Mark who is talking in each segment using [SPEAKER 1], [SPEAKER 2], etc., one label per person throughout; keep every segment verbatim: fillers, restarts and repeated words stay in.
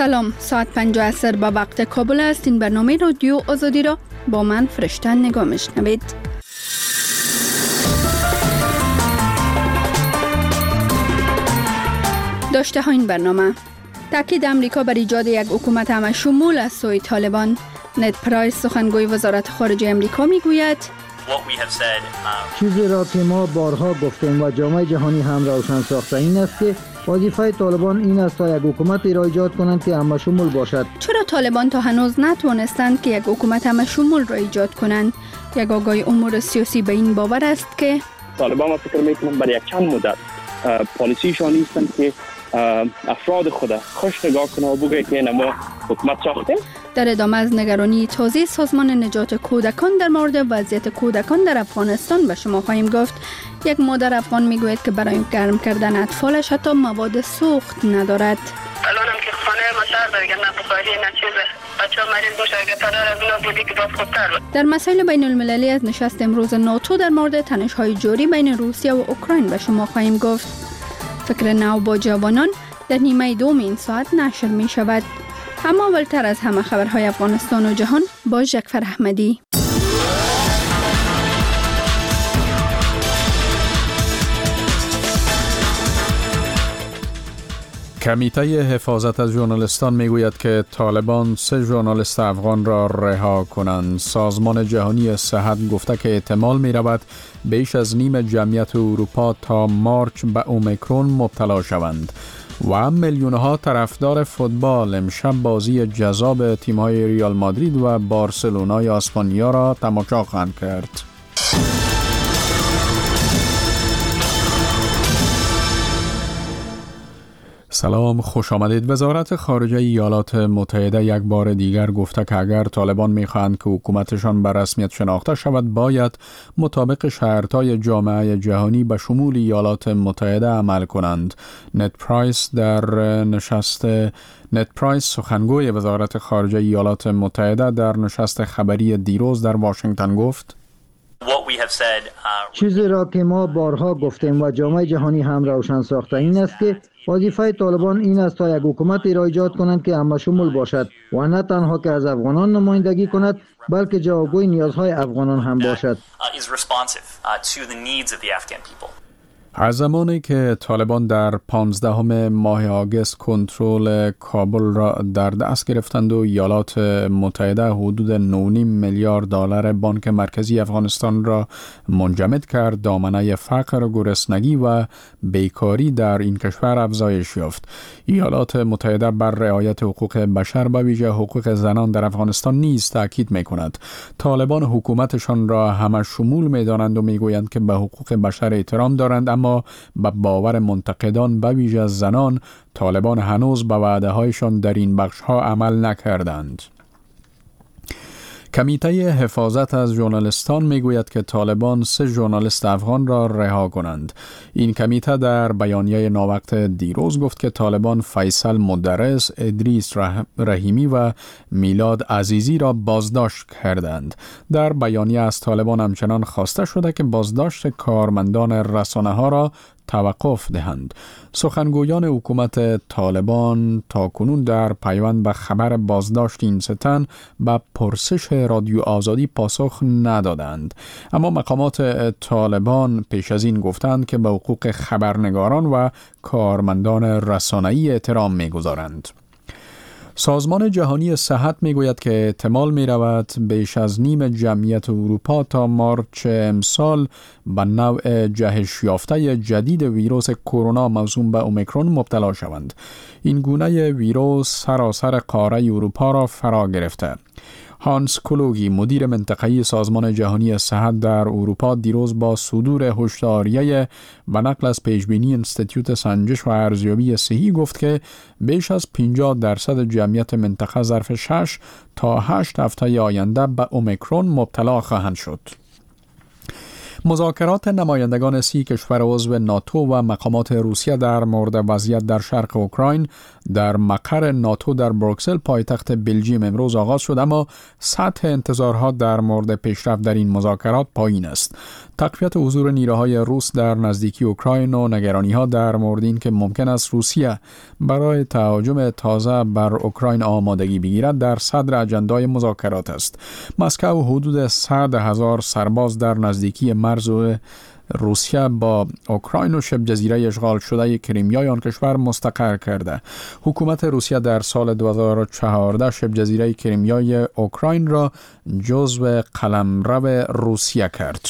[SPEAKER 1] سلام، ساعت پنج عصر با وقت کابل است. این برنامه رادیو آزادی را با من فرشته نگاه میشنوید. داشته ها این برنامه: تاکید امریکا بر ایجاد یک حکومت همه شمول از سوی طالبان. نت پرایس سخنگوی وزارت خارجه امریکا میگوید
[SPEAKER 2] چیزی را که ما بارها گفتیم و جامعه جهانی هم روشن ساخته این است که وظیفه طالبان این است تا یک حکومت را ایجاد کنند که همه شمول باشد.
[SPEAKER 1] چرا طالبان تا هنوز نتوانستند که یک حکومت همه شمول را ایجاد کنند؟ یک آگاه امور سیاسی به این باور است که
[SPEAKER 3] طالبان ما فکر میکنم برای یک چند مدت پالیسیشان نیستند که افراد خود خوش نگاه کنه و بگه که ما حکومت ساختیم.
[SPEAKER 1] در ادامه از نگرانی تازه سازمان نجات کودکان در مورد وضعیت کودکان در افغانستان به شما خواهیم گفت. یک مادر افغان میگوید که برای گرم کردن اطفالش حتی مواد سوخت ندارد.
[SPEAKER 4] الان هم که خانه مسار دارگه نه بخاری نه چیزه بچه ها مریض باشه اگه پدر از اونا بودی که باز خودتر بود.
[SPEAKER 1] در مسائل بین المللی از نشست امروز ناتو در مورد تنش‌های جاری بین روسیه و اوکراین به شما خواهیم گفت. فکر نو با جوانان در نیمه دوم این ساعت نشر می شود. اما اولتر از همه خبرهای افغانستان و جهان با ژکفر احمدی.
[SPEAKER 5] کمیته حفاظت از ژورنالیستان میگوید که طالبان سه ژورنالیست افغان را رها کنند. سازمان جهانی صحت گفته که احتمال می رود بیش از نیم جمعیت اروپا تا مارچ به اومیکرون مبتلا شوند. و میلیون‌ها طرفدار فوتبال امشب بازی جذاب تیم‌های ریال مادرید و بارسلونای اسپانیا را تماشا خواهند کرد. سلام، خوش آمدید. وزارت خارجه ایالات متحده یک بار دیگر گفته که اگر طالبان می‌خواهند که حکومتشان به رسمیت شناخته شود باید مطابق شرطهای جامعه جهانی به شمول ایالات متحده عمل کنند. نت پرایس در نشست نت پرایس سخنگوی وزارت خارجه ایالات متحده در نشست خبری دیروز در واشنگتن گفت
[SPEAKER 2] چیزی را که ما بارها گفتیم و جامعه جهانی هم روشن ساخته این است که وظیفه طالبان این است تا یک حکومت را ایجاد کنند که همه شمول باشد و نه تنها که از افغانان نمایندگی کند بلکه جوابگوی نیازهای افغانان هم باشد.
[SPEAKER 5] از زمانی که طالبان در پانزدهم ماه آگوست کنترل کابل را در دست گرفتند و ایالات متحده حدود نه و نیم میلیارد دلار بانک مرکزی افغانستان را منجمد کرد، دامنه فقر، گرسنگی و بیکاری در این کشور افزایش یافت. ایالات متحده بر رعایت حقوق بشر به ویژه حقوق زنان در افغانستان نیز تاکید می‌کند. طالبان حکومتشان را همه شمول می‌دانند و می‌گویند که به حقوق بشر احترام دارند، اما به باور منتقدان به ویژه از زنان طالبان هنوز به وعده‌هایشان در این بخش‌ها عمل نکردند. کمیته حفاظت از ژورنالیستان میگوید که طالبان سه ژورنالیست افغان را رها کنند. این کمیته در بیانیه ناوقت دیروز گفت که طالبان فیصل مدرس، ادریس رحیمی و میلاد عزیزی را بازداشت کردند. در بیانیه از طالبان همچنان خواسته شده که بازداشت کارمندان رسانه‌ها را توقف دهند. سخنگویان حکومت طالبان تاکنون در پیوند به خبر بازداشت این سه تن به پرسش رادیو آزادی پاسخ ندادند، اما مقامات طالبان پیش از این گفتند که به حقوق خبرنگاران و کارمندان رسانه‌ای احترام می‌گذارند. سازمان جهانی صحت میگوید که احتمال می رود بیش از نیم جمعیت اروپا تا مارچ امسال به نوع جهش یافته جدید ویروس کرونا موسوم به اومیکرون مبتلا شوند. این گونه ویروس سراسر قاره اروپا را فرا گرفته. هانس کلوگی مدیر منطقه‌ای سازمان جهانی صحت در اروپا دیروز با صدور هشداریه و نقل از پیشبینی انستیتوت سنجش و ارزیابی صحی گفت که بیش از پنجاه درصد جمعیت منطقه ظرف شش تا هشت هفته آینده به اومیکرون مبتلا خواهند شد. مذاکرات نمایندگان سی کشور عضو ناتو و مقامات روسیه در مورد وضعیت در شرق اوکراین در مقر ناتو در بروکسل پایتخت بلژیم امروز آغاز شد، اما سطح انتظارها در مورد پیشرفت در این مذاکرات پایین است. تقویت حضور نیروهای روس در نزدیکی اوکراین و نگرانی‌ها در مورد این که ممکن است روسیه برای تهاجم تازه بر اوکراین آمادگی بگیرد در صدر اجندای مذاکرات است. مسکو حدود صد هزار سرباز در نزدیکی مرز روسیه با اوکراین و شبه جزیره اشغال شده کریمیا آن کشور مستقر کرده. حکومت روسیه در سال دو هزار و چهارده شبه جزیره کریمیای اوکراین را جزو قلمرو روسیه کرد.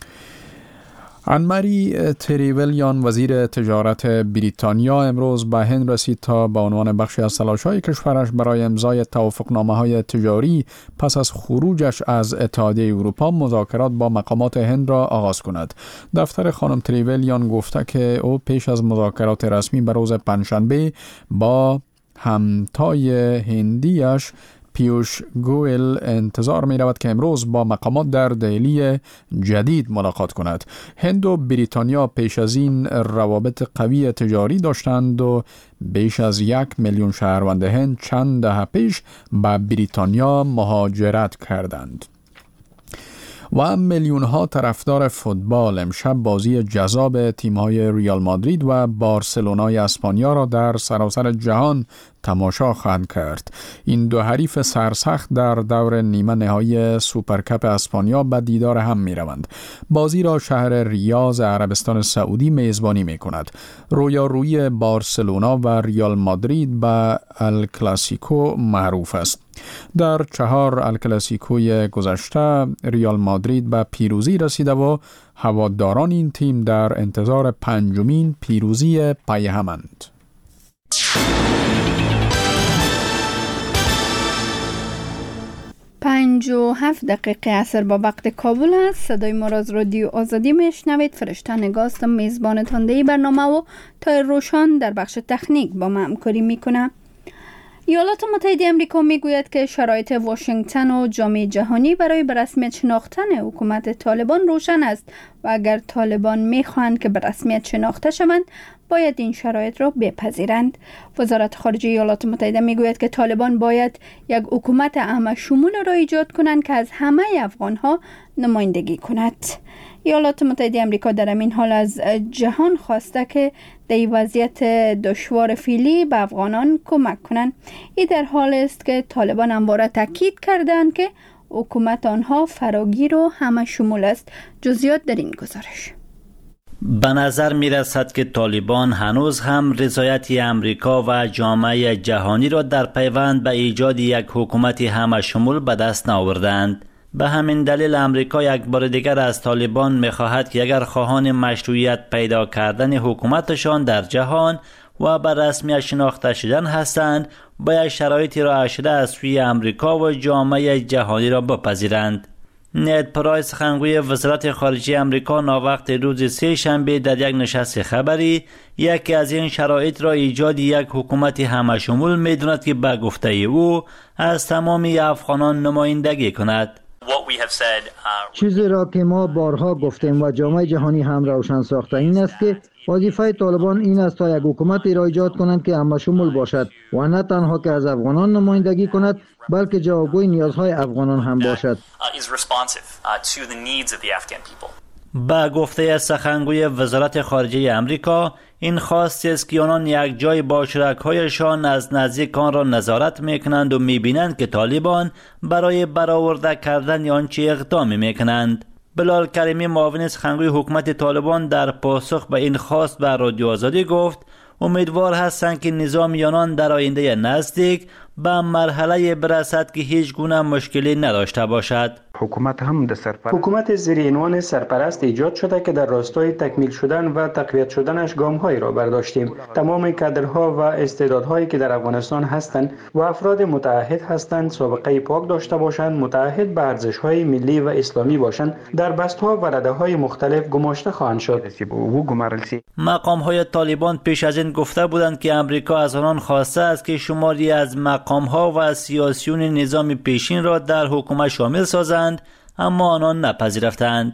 [SPEAKER 5] آن-ماری تریولیان وزیر تجارت بریتانیا امروز به هند رسید تا به عنوان بخشی از تلاش‌های کشورش برای امضای توافقنامه‌های تجاری پس از خروجش از اتحادیه اروپا مذاکرات با مقامات هند را آغاز کند. دفتر خانم تریولیان گفته که او پیش از مذاکرات رسمی به روز پنجشنبه با همتای هندیش پیوش گوئل انتظار می رود که امروز با مقامات در دهلی جدید ملاقات کند. هند و بریتانیا پیش از این روابط قوی تجاری داشتند و بیش از یک میلیون شهروند هند چند دهه پیش به بریتانیا مهاجرت کردند. و میلیون ها طرفدار فوتبال امشب بازی جذاب تیم‌های ریال مادرید و بارسلونای اسپانیا را در سراسر جهان تماشا خواهند کرد. این دو حریف سرسخت در دور نیمه نهایی سوپرکاپ اسپانیا به دیدار هم می روند. بازی را شهر ریاض عربستان سعودی میزبانی می کند. رویارویی بارسلونا و ریال مادرید به الکلاسیکو معروف است. در چهار الکلاسیکوی گذشته ریال مادرید به پیروزی رسیده و هواداران این تیم در انتظار پنجمین پیروزی پی همند.
[SPEAKER 1] پنج و هفت دقیقه عصر با وقت کابل است. صدای ما را از رادیو آزادی میشنوید. فرشته نگاستم میزبان تاندهی برنامه و تا روشان در بخش تکنیک با ما همکاری میکنه. ایالات متحده آمریکا میگوید که شرایط واشنگتن و جامعه جهانی برای به رسمیت شناختن حکومت طالبان روشن است و اگر طالبان میخواهند که به رسمیت شناخته شوند باید این شرایط را بپذیرند. وزارت خارجه ایالات متحده میگوید که طالبان باید یک حکومت همه شمول را ایجاد کنند که از همه افغانها نمایندگی کند. ایالات متحده آمریکا در این حال از جهان خواسته که در این وضعیت دشوار فعلی به افغانان کمک کنند. این در حال است که طالبان همواره تاکید کردند که حکومت آنها فراگیر و همه شمول است. جزئیات در این گزارش.
[SPEAKER 6] به نظر می رسد که طالبان هنوز هم رضایت امریکا و جامعه جهانی را در پیوند به ایجاد یک حکومت همه شمول به دست نآوردند. به همین دلیل امریکا یک بار دیگر از طالبان می خواهد که اگر خواهان مشروعیت پیدا کردن حکومتشان در جهان و به رسمیت شناخته شدن هستند باید شرایطی را شده از سوی امریکا و جامعه جهانی را بپذیرند. نید پرایس سخنگوی وزارت خارجه امریکا ناوقت روز سه شنبه در یک نشست خبری یکی از این شرایط را ایجاد یک حکومت همه شمول می‌داند که به گفته او از تمامی افغانان نمایندگی کند.
[SPEAKER 2] چیزی را که ما بارها گفتیم و جامعه جهانی هم روشن ساخته این است که وظیفه طالبان این است تا یک حکومت را ایجاد کنند که همه شمول باشد و نه تنها که از افغانان نمایندگی کند بلکه جوابگوی نیازهای افغانان هم باشد.
[SPEAKER 6] با گفته سخنگوی وزارت خارجه امریکا این خواسته است که آنان یک جای با شرکایشان از نزدیک آن را نظارت میکنند و میبینند که طالبان برای برآورده کردن آنچه اقدام میکنند. بلال کریمی معاون سخنگوی حکومت طالبان در پاسخ به این خواست به رادیو آزادی گفت امیدوار هستند که نظام آنان در آینده نزدیک به مرحله برسد که هیچ گونه مشکلی نداشته باشد.
[SPEAKER 7] حکومت هم در سرپرست حکومت زیر عنوان سرپرست ایجاد شده که در راستای تکمیل شدن و تقویت شدنش گام‌هایی را برداشتیم. تمام کادرها و استعدادهایی که در افغانستان هستند و افراد متعهد هستند سابقه پاک داشته باشند، متعهد به ارزش‌های ملی و اسلامی باشند، در بست‌ها و رده‌های مختلف گماشته خواهند شد.
[SPEAKER 6] مقام‌های طالبان پیش از این گفته بودند که امریکا از آنان خواسته است که شماری از مقام‌ها و سیاسیون نظام پیشین را در حکومت شامل سازند، اما آنان نپذیرفتند.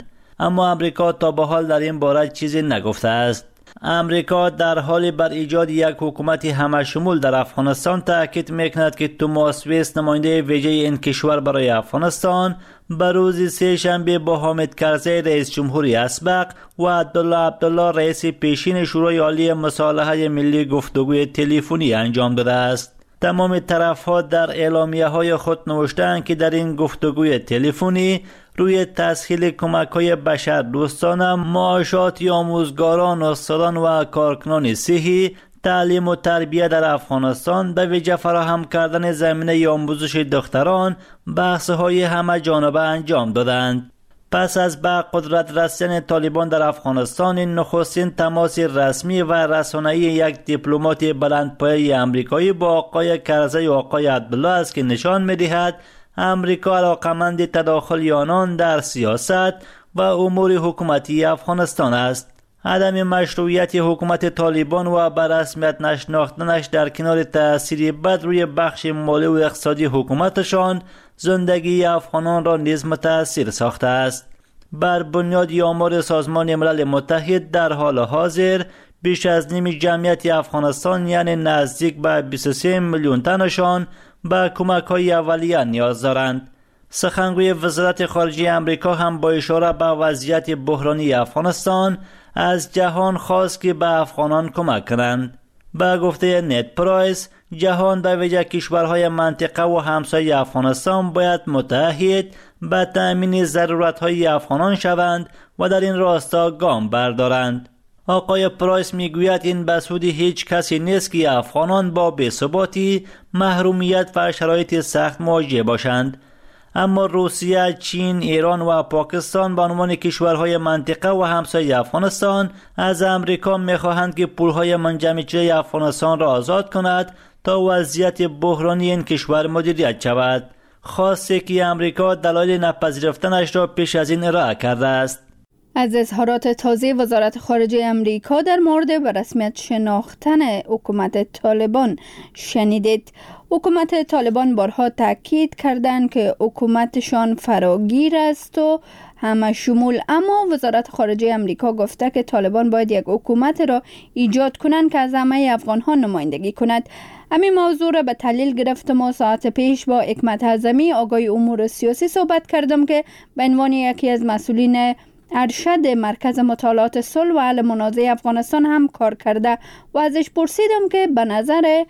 [SPEAKER 6] اما امریکا تا به حال در این باره چیزی نگفته است. امریکا در حال بر ایجاد یک حکومت همشمول در افغانستان تاکید میکند که توماس ویس، نماینده ویژه این کشور برای افغانستان، به روز سه شنبه با حامد کرزی رئیس جمهوری اسبق و عبدالله عبدالله رئیس پیشین شورای عالی مصالحه ملی گفتگوی تلفنی انجام داده است. تمام طرف‌ها در اعلامیه‌های خود نوشتند که در این گفتگوی تلفنی روی تسهیل کمک‌های بشردوستانه، معاشات آموزگاران، استادان و کارکنان صحی، تعلیم و تربیت در افغانستان، به ویژه فراهم کردن زمینه آموزش دختران، بحث‌های همه جانبه انجام دادند. پس از به قدرت رسیدن طالبان در افغانستان، نخستین تماس رسمی و رسانه‌ای یک دیپلمات بلندپایه آمریکایی با آقای کرزی و آقای عبدالله است که نشان می‌دهد امریکا علاقمند تداخل آنان در سیاست و امور حکومتی افغانستان است. عدم مشروعیت حکومت طالبان و به رسمیت نشناختنش در کنار تأثیری بد روی بخش مالی و اقتصادی حکومتشان، زندگی افغانان را نیز متأثر ساخته است. بر بنیاد آمار سازمان ملل متحد در حال حاضر بیش از نیم جمعیت افغانستان، یعنی نزدیک به بیست و سه میلیون تنشان، به کمک‌های اولیه نیاز دارند. سخنگوی وزارت خارجه آمریکا هم با اشاره به وضعیت بحرانی افغانستان از جهان خواست که به افغانان کمک کنند. به گفته نت پرایس، جهان به ویژه کشورهای منطقه و همسایه افغانستان باید متحد به تأمین ضرورت‌های افغانان شوند و در این راستا گام بردارند. آقای پرایس میگوید این به سود هیچ کسی نیست که افغانان با بی‌ثباتی، محرومیت و شرایط سخت مواجه باشند. اما روسیه، چین، ایران و پاکستان به عنوان کشورهای منطقه و همسایه افغانستان از امریکا می‌خواهند که پولهای منجمد شده افغانستان را آزاد کند تا وضعیت بحرانی این کشور مدیریت شود. خواسته که امریکا دلایل نپذیرفتنش را پیش از این ارائه کرده است.
[SPEAKER 1] از اظهارات تازه وزارت خارجه امریکا در مورد به رسمیت شناختن حکومت طالبان شنیدید. حکومت طالبان بارها تاکید کردند که حکومتشان فراگیر است و همه شمول، اما وزارت خارجه امریکا گفته که طالبان باید یک حکومت را ایجاد کنند که از همه افغان‌ها نمایندگی کند. همین موضوع را به تحلیل گرفتم و ساعت پیش با حکمت اعظمی آقای امور سیاسی صحبت کردم که به عنوان یکی از مسئولین ارشد مرکز مطالعات صلح و حل منازعه افغانستان هم کار کرده و ازش پرسیدم که به نظر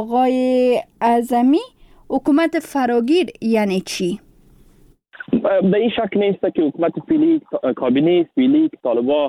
[SPEAKER 1] آقای اعظمی حکومت فراگیر یعنی چی؟
[SPEAKER 3] به این شک نیست که حکومت فعلی، کابینه فعلی که طالبان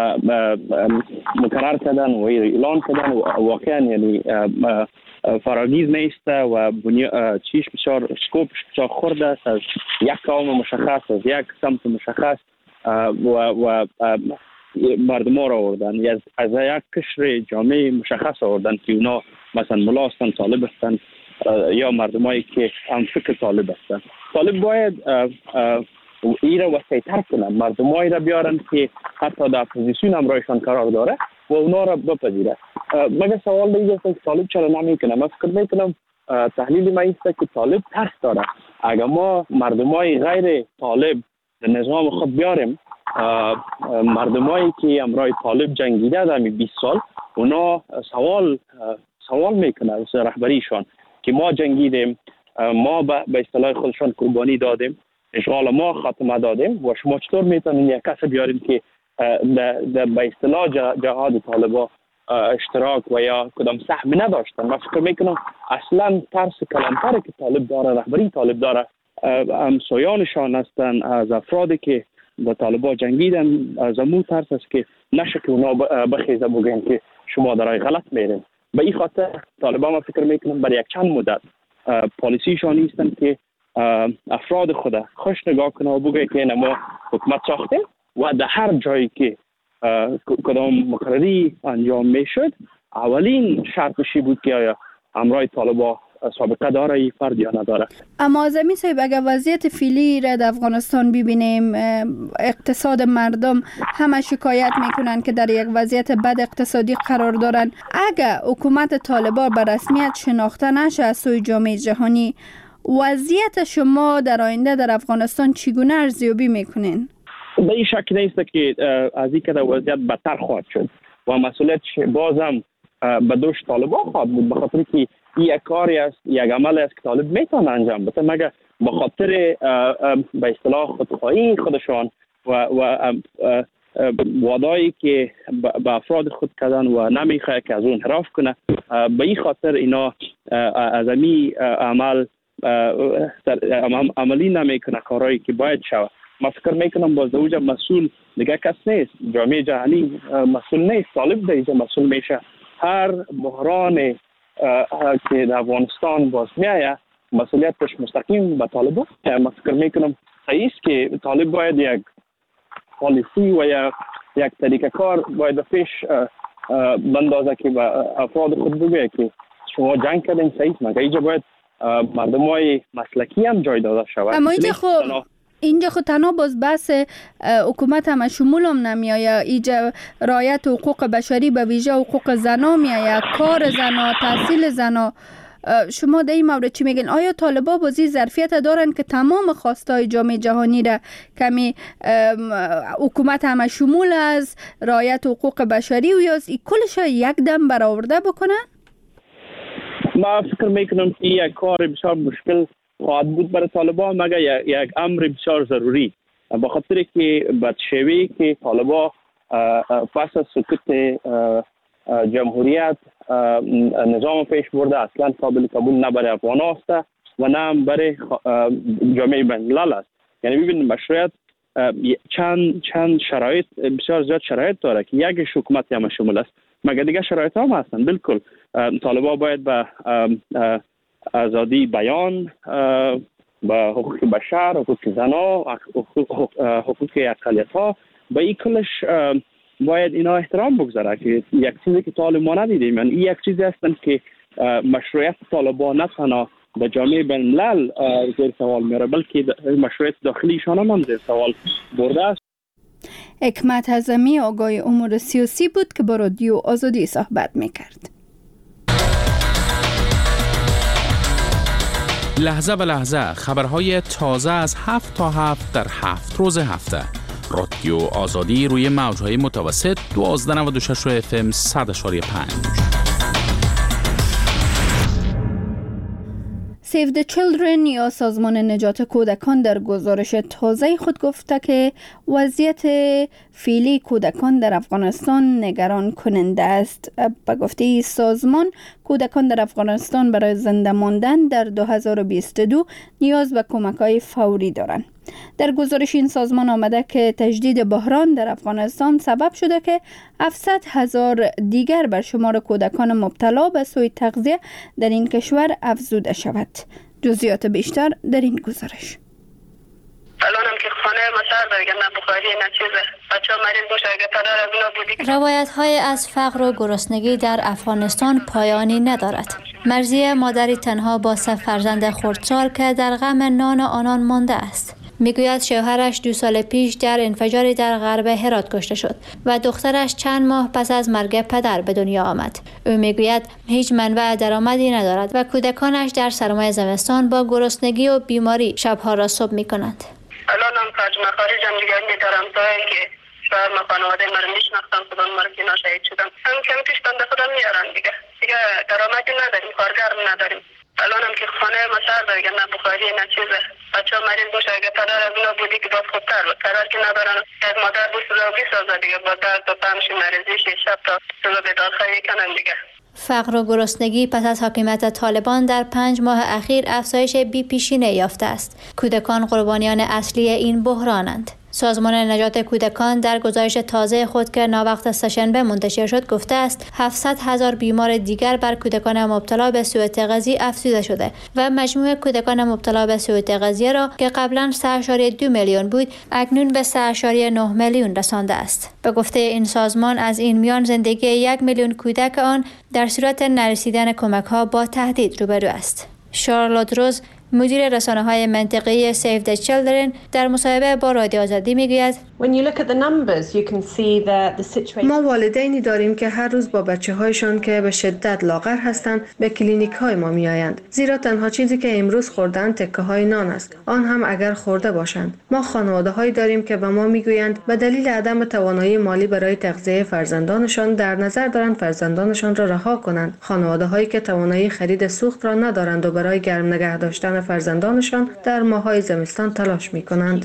[SPEAKER 3] مقرر کردن و اعلان کردن واقعا یعنی فراگیر نیست و چیش بسیار سکوپش بسیار خورده است، از یک قوم مشخص، از یک سمت مشخص و و مردم را آوردن، از از یک قشر جامعه مشخص آوردن که اونا مثلا ملا هستن، طالب هستن یا مردمایی که هم فکر طالب هستن. طالب باید این را وسیع‌تر کنن، مردمایی را بیارن که حتی در اپوزیسیون هم رایشان قرار داره و اونا را بپذیره. مگه سوال دیگه است که طالب چرا نمیکنه؟ من فکر میکنم تحلیل ما است که طالب ترس داره. اگر ما مردمای غیر طالب در نظام خود بیاریم، مردمایی که امرای طالب جنگیده در بیست سال، اونا سوال سوال میکنه از رهبریشان که ما جنگیدیم، ما به اصطلاح خودشان قربانی دادیم، اشغال ما خاتمه دادیم و شما چطور میتونید یک کس بیارید که در به اصطلاح جهاد طالبا اشتراک و یا کدام سهمی نداشتن؟ من فکر میکنم اصلا ترس کلانتری که طالب داره، رهبری طالب داره، همسایانشان هستن، از افرادی که با طالبا جنگیدن، از امو ترس است که نشه که اونا بخیزه بگن که شما دارای غلط میرین. به این خاطر طالبان ما فکر میکنم برای یک چند مدت پالیسیشان نیستن که افراد خود خوش نگاه کنه و بگه که ما حکومت ساختیم و در هر جایی که کدام مقرری انجام میشد اولین شرطشی بود که آیا همراه طالبا سابقه داره ای فرد یا نداره.
[SPEAKER 1] اما اعظمی صاحب، اگر وضعیت فعلی را در افغانستان ببینیم، اقتصاد مردم همه شکایت میکنن که در یک وضعیت بد اقتصادی قرار دارن. اگر حکومت طالبان به رسمیت شناخته نشه از سوی جامعه جهانی، وضعیت شما در آینده در افغانستان چگونه ارزیابی میکنین؟
[SPEAKER 3] به این شک نیست که از این که وضعیت بدتر خواهد شد و مسئولیت بازم به دوش طالبان خواهد بود، به خاطر که این یک کاری است، یک عمل است که طالب میتونه انجام بده، مگر به خاطر به اصطلاح خودخواهی خودشان و و وعده‌ای که به افراد خود کردن و نمیخواد که از اون انحراف کنه، به این خاطر اینا از این عمل عملی نمیکنه کارهایی که باید شود. من فکر میکنم باز دوجه مسئول دیگه کس نیست، جامعه جهانی مسئول نیست، طالب دیگه مسئول میشه. هر بحران که در افغانستان باز میایه مسئولیتش مستقیم به طالبان. من فکر میکنم صحیح است که طالب باید یک پالیسی و یک یک طریقه کار باید پیش بندازه که به افراد خود بگه که شما جنگ کردین صحیح، مگر اینجا باید مردمای مسلکی هم جای داده شود.
[SPEAKER 1] اما اینجا خب اینجا خود تنها باز بحث حکومت هم شمول هم نمیایه، اینجا رعایت حقوق بشری به ویژه حقوق زنا میایه، کار زنا، تحصیل زنا. شما در این مورد چی میگین؟ آیا طالبان بازی ظرفیت دارن که تمام خواستای جامعه جهانی را کمی حکومت همه شمول از رعایت حقوق بشری و یا کلش یک دم برآورده بکنن؟
[SPEAKER 3] ما فکر میکنم که یک کار بسیار مشکل خواهد بود برای طالبان، مگر یک امر بسیار ضروری، به خاطر که بدشویی که طالبان پس از سقوط جمهوریت نظام پیش برده اصلا قابل قبول نه برای افغان است و نه برای جامعه بین الملل است. یعنی ببینید مشروعیت چند چند شرایط بسیار زیاد شرایط داره که یک حکومت هم شامل است، مگر دیگه شرایط هم هستند. بالکل طالبان باید به آزادی بیان، به حقوق بشر، حقوق زنا، حقوق اقلیت ها، به این کلش باید اینا احترام بگذاره که یک چیزی که طالبان ندیدیم. من این یک چیزی هستند که مشروعیت طالبان نه تنها به جامعه بین الملل زیر سوال میاره، بلکه مشروعیت داخلیشان هم زیر سوال برده است.
[SPEAKER 1] حکمت حزمی آگاه امور سیاسی بود که با رادیو آزادی صحبت میکرد.
[SPEAKER 8] لحظه به لحظه خبرهای تازه از هفت تا هفت در هفت روز هفته. رادیو آزادی روی موجهای متوسط دوازده و نود و شش اف ام صد و پنج.
[SPEAKER 1] Save the Children یا سازمان نجات کودکان در گزارش تازه خود گفته که وضعیت فعلی کودکان در افغانستان نگران کننده است. به گفته سازمان کودکان در افغانستان برای زنده ماندن در دو هزار و بیست و دو نیاز به کمک‌های فوری دارند. در گزارش این سازمان آمده که تجدید بحران در افغانستان سبب شده که هفتصد هزار دیگر بر شمار کودکان مبتلا به سوء تغذیه در این کشور افزوده شود. جزئیات بیشتر در این گزارش.
[SPEAKER 4] الانم که خانه ما سر داره، نه بخاری نه چیزه، بچه‌ها مریض باشه اگه پدر از اونا بودی.
[SPEAKER 9] روایت‌های از فقر و گرسنگی در افغانستان پایانی ندارد. مرضیه مادری تنها با سه فرزند خردسال که در غم نان آنان مانده است. میگوید شوهرش دو سال پیش در انفجاری در غرب هرات کشته شد و دخترش چند ماه پس از مرگ پدر به دنیا آمد. او میگوید هیچ منبع درآمدی ندارد و کودکانش در سرمای زمستان با گرسنگی و بیماری شبها را صبح میکنند.
[SPEAKER 4] الان هم خرج مخارج هم دیگه میدارم تا اینکه شوهر ما خانواده ما رو میشناختن، خودم ما رو که ناشهید شدم، هم کم پیش بنده خودم میارن دیگه دیگه درآمدی نداریم، کارگر نداریم. الان هم که خانه ما سر داره، نه بخاری نه چیزه، بچه‌ها مریض باشه اگه پدر از اونا بودی که باز خوبتر بود، پدر که ندارن از مادر دوست رو بیسازه دیگه، با درد و غمش مریضیش شب تا صبح بیدار خواهی کنن دیگه.
[SPEAKER 9] فقر و گرسنگی پس از حاکمیت طالبان در پنج ماه اخیر افزایش بی‌پیشینه یافته است. کودکان قربانیان اصلی این بحرانند. سازمان نجات کودکان در گزارش تازه خود که ناوقت سه‌شنبه منتشر شد گفته است هفتصد هزار بیمار دیگر بر کودکان مبتلا به سوء تغذیه افزوده شده و مجموع کودکان مبتلا به سوء تغذیه را که قبلا سه ممیز دو میلیون بود اکنون به سه ممیز نه میلیون رسانده است. به گفته این سازمان از این میان زندگی یک میلیون کودک آن در صورت نرسیدن کمک‌ها با تهدید روبرو است. شارلوت روز مدیر رسانه‌های منطقه‌ای Save the Children در مصاحبه با رادیو آزادی میگوید
[SPEAKER 10] ما والدینی داریم که هر روز با بچه‌هایشان که به شدت لاغر هستند به کلینیک‌های ما می‌آیند، زیرا تنها چیزی که امروز خوردن تکه‌های نان است، آن هم اگر خورده باشند. ما خانواده‌هایی داریم که به ما می‌گویند به دلیل عدم توانایی مالی برای تغذیه فرزندانشان در نظر دارند فرزندانشان را رها کنند. خانواده‌هایی که توانایی خرید سوخت را ندارند و برای گرم نگه داشتن فرزندانشان در ماه‌های زمستان تلاش می‌کنند.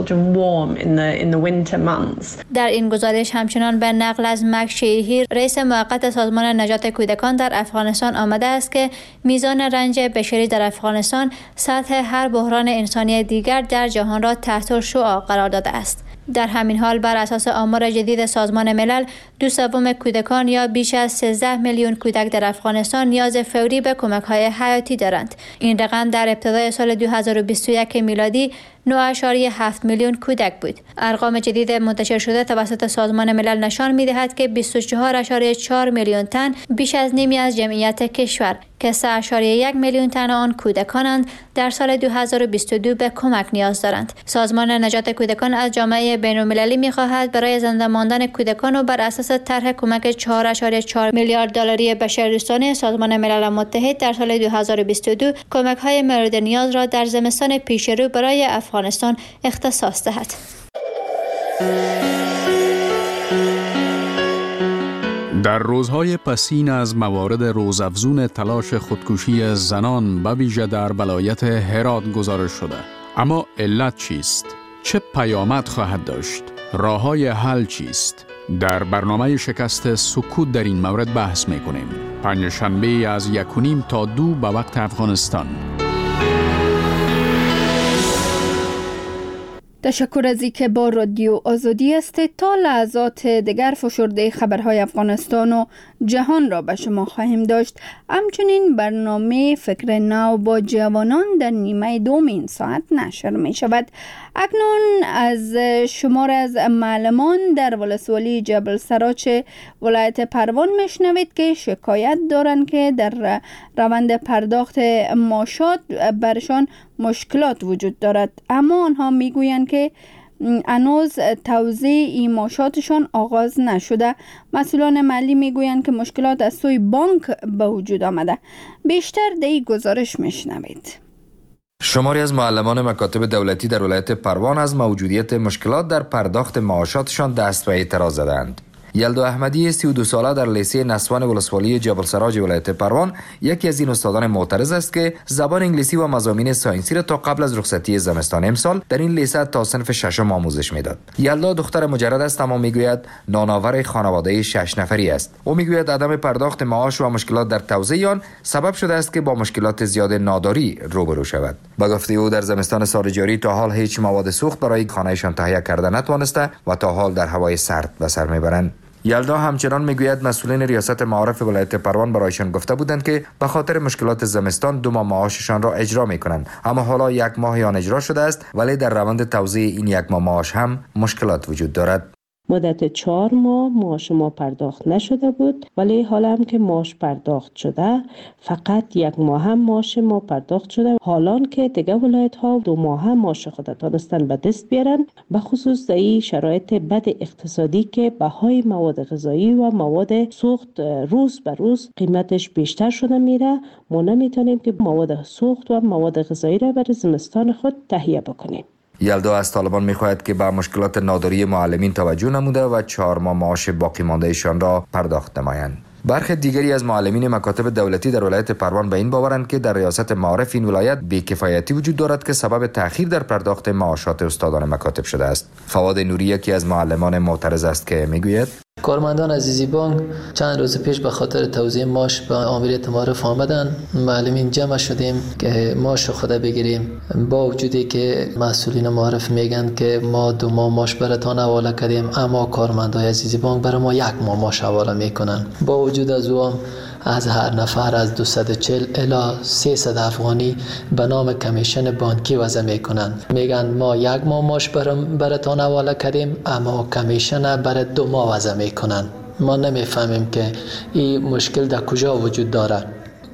[SPEAKER 9] در این گزارش همچنان به نقل از مک شیهیر، رئیس موقت سازمان نجات کودکان در افغانستان آمده است که میزان رنج بشری در افغانستان سطح هر بحران انسانی دیگر در جهان را تحت شعاع قرار داده است. در همین حال بر اساس آمار جدید سازمان ملل، دو سوم کودکان یا بیش از سیزده میلیون کودک در افغانستان نیاز فوری به کمک‌های حیاتی دارند. این رقم در ابتدای سال دو هزار و بیست و یک میلادی نه اشاری هفت میلیون کودک بود. ارقام جدید منتشر شده توسط سازمان ملل نشان می‌دهد که بیست و چهار اشاری چهار میلیون تن، بیش از نیمی از جمعیت کشور که سه اشاری یک میلیون تن آن کودکانند، در سال دو هزار و بیست و دو به کمک نیاز دارند. سازمان نجات کودکان از جامعه بین‌المللی می‌خواهد برای زنده ماندن کودکان و بر اساس طرح کمک چهار اشاری چهار میلیارد دلاری بشردوستانه سازمان ملل متحد در سال دو هزار و بیست و دو کمک‌های مورد نیاز را در زمستان پیشرو برای افغانستان اختصاص دهد.
[SPEAKER 5] در روزهای پسین از موارد روزافزون تلاش خودکشی زنان به ویژه در ولایت هرات گزارش شده. اما علت چیست؟ چه پیامد خواهد داشت؟ راه‌های حل چیست؟ در برنامه شکست سکوت در این مورد بحث می‌کنیم. پنجشنبه از یک و نیم تا دو به وقت افغانستان.
[SPEAKER 1] تشکر از اینکه با رادیو آزادی هستید. تا لحظات دیگر فشرده خبرهای افغانستان و جهان را به شما خواهیم داشت. همچنین برنامه فکر نو با جوانان در نیمه دوم این ساعت نشر می شود. اکنون از شمار از معلمان در ولسوالی جبل سراج ولایت پروان میشنوید که شکایت دارند که در روند پرداخت معاشات برشان مشکلات وجود دارد، اما آنها میگویند که هنوز توزیع این معاشاتشان آغاز نشده. مسئولان محلی میگویند که مشکلات از سوی بانک به وجود آمده. بیشتر در این گزارش میشنوید.
[SPEAKER 11] شماری از معلمان مکاتب دولتی در ولایت پروان از موجودیت مشکلات در پرداخت معاشاتشان دست به اعتراض زدند. یلدا احمدی سی و دو ساله در لیسه نسوان ولسوالی جبل سراج ولایت پروان یکی از این استادان معترض است که زبان انگلیسی و مضامین ساینسی را تا قبل از رخصتی زمستان امسال در این لیسه تا صنف ششم آموزش میداد. یلدا دختر مجرد است اما میگوید نانآور خانواده شش نفری است. او میگوید عدم پرداخت معاش و مشکلات در توزیع آن سبب شده است که با مشکلات زیاد ناداری روبرو شود. با گفته او در زمستان سال جاری تا حال هیچ مواد سوخت برای خانهشان تهیه کرده نتوانسته و تا حال در هوای سرد به سر میبرند. یلدا همچنان میگوید مسئولین ریاست معارف ولایت پروان برایشان گفته بودند که به خاطر مشکلات زمستان دو ماه معاششان را اجرا میکنند، اما حالا یک ماه آن اجرا شده است، ولی در روند توزیع این یک ماه معاش هم مشکلات وجود دارد.
[SPEAKER 12] مدت چهار ماه معاش ما پرداخت نشده بود، ولی حالا هم که معاش پرداخت شده فقط یک ماه هم معاش ما پرداخت شده. حالان که دیگه ولایت ها دو ماه هم معاش خود تانستن به دست بیارن، به خصوص در این شرایط بد اقتصادی که بهای مواد غذایی و مواد سوخت روز به روز قیمتش بیشتر شده میره، ما نمیتونیم که مواد سوخت و مواد غذایی را برای زمستان خود تهیه بکنیم.
[SPEAKER 11] یلدا از طالبان می‌خواهد که به مشکلات ناداری معلمین توجه نموده و چهار ماه معاش باقی مانده ایشان را پرداخت نمایند. برخی دیگری از معلمین مکاتب دولتی در ولایت پروان به این باورند که در ریاست معارف این ولایت بی‌کفایتی وجود دارد که سبب تأخیر در پرداخت معاشات استادان مکاتب شده است. فواد نوری یکی از معلمان معترض است که میگوید
[SPEAKER 13] کارمندان عزیزی بانک چند روز پیش به خاطر توزیع معاش به آمریت معارف آمدن. معلمین جمع شدیم که معاش خود بگیریم، با وجودی که مسئولین معارف میگن که ما دو ماه معاش براتان حواله کردیم، اما کارمندای عزیزی بانک برای ما یک ماه معاش حواله میکنن. با وجود از او از هر نفر از دویست و چهل الی سیصد افغانی به نام کمیشن بانکی وضع میکنن. میگن ما یک ماه معاش براتان حواله کردیم، اما کمیشن برای دو ماه وضع میکنن. ما نمیفهمیم که این مشکل در کجا وجود داره.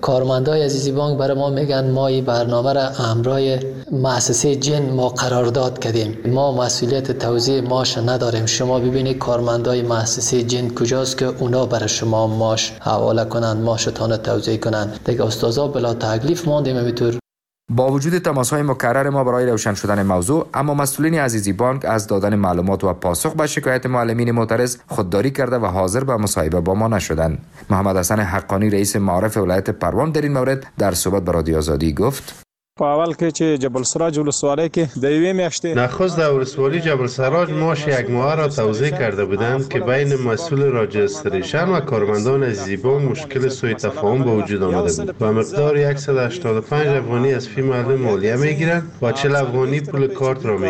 [SPEAKER 13] کارمندای عزیزی بانک برای ما میگن ما این برنامه را همراه مؤسسه جن ما قرارداد کردیم، ما مسئولیت توزیع ماش نداریم، شما ببینید کارمندای مؤسسه جن کجاست که اونا برای شما ماش حواله کنند، ماشتان توزیع کنند. دیگه استادا بلا تکلیف ماندیم. همینطور
[SPEAKER 11] با وجود تماس‌های مکرر ما برای روشن شدن موضوع، اما مسئولین عزیزی بانک از دادن معلومات و پاسخ به شکایت معلمین معترض خودداری کرده و حاضر به مصاحبه با ما نشدند. محمد حسن حقانی رئیس معارف ولایت پروان در این مورد در صحبت با رادیو آزادی گفت:
[SPEAKER 14] په اول کې چې جبل سراج ولسوالۍ کې د یوې میاشتې
[SPEAKER 15] نخست در ولسوالی جبل سراج ماش یک ماه را توزیع کرده بودند که بین مسئول راجستریشن و کارمندان عزیزی بانک مشکل سوء تفاهم به وجود آمده بود و مقدار صد و هشتاد و پنج افغانی از فی معلم مالیه میگیرند و چهل افغانی پول کارت را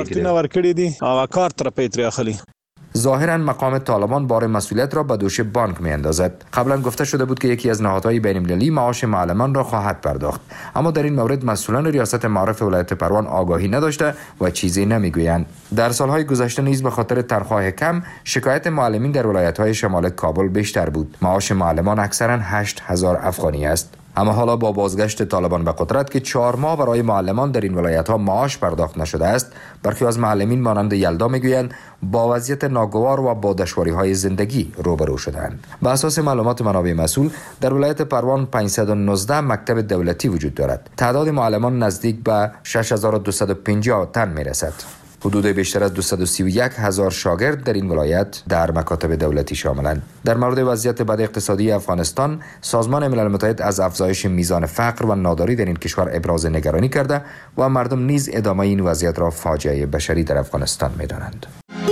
[SPEAKER 15] میگیرند.
[SPEAKER 11] ظاهراً مقام طالبان بار مسئولیت را به دوش بانک میاندازد. قبلا گفته شده بود که یکی از نهادهای بین‌المللی معاش معلمان را خواهد پرداخت، اما در این مورد مسئولان ریاست معارف ولایت پروان آگاهی نداشته و چیزی نمیگویند. در سالهای گذشته نیز به خاطر تنخواه کم شکایت معلمین در ولایت‌های شمال کابل بیشتر بود. معاش معلمان اکثراً هشت هزار افغانی است. اما حالا با بازگشت طالبان به قدرت که چهار ماه برای معلمان در این ولایت‌ها معاش پرداخت نشده است، برخی از معلمین مانند یلدا میگویند با وضعیت ناگوار و با دشواری‌های زندگی روبرو شدند. بر اساس معلومات منابع مسئول، در ولایت پروان پانصد و نوزده مکتب دولتی وجود دارد. تعداد معلمان نزدیک به شش هزار و دویست و پنجاه تن میرسد. حدود بیشتر از دویست و سی و یک هزار شاگرد در این ولایت در مکاتب دولتی شاملند. در مورد وضعیت بد اقتصادی افغانستان، سازمان ملل متحد از افزایش میزان فقر و ناداری در این کشور ابراز نگرانی کرده و مردم نیز ادامه این وضعیت را فاجعه بشری در افغانستان می‌دانند.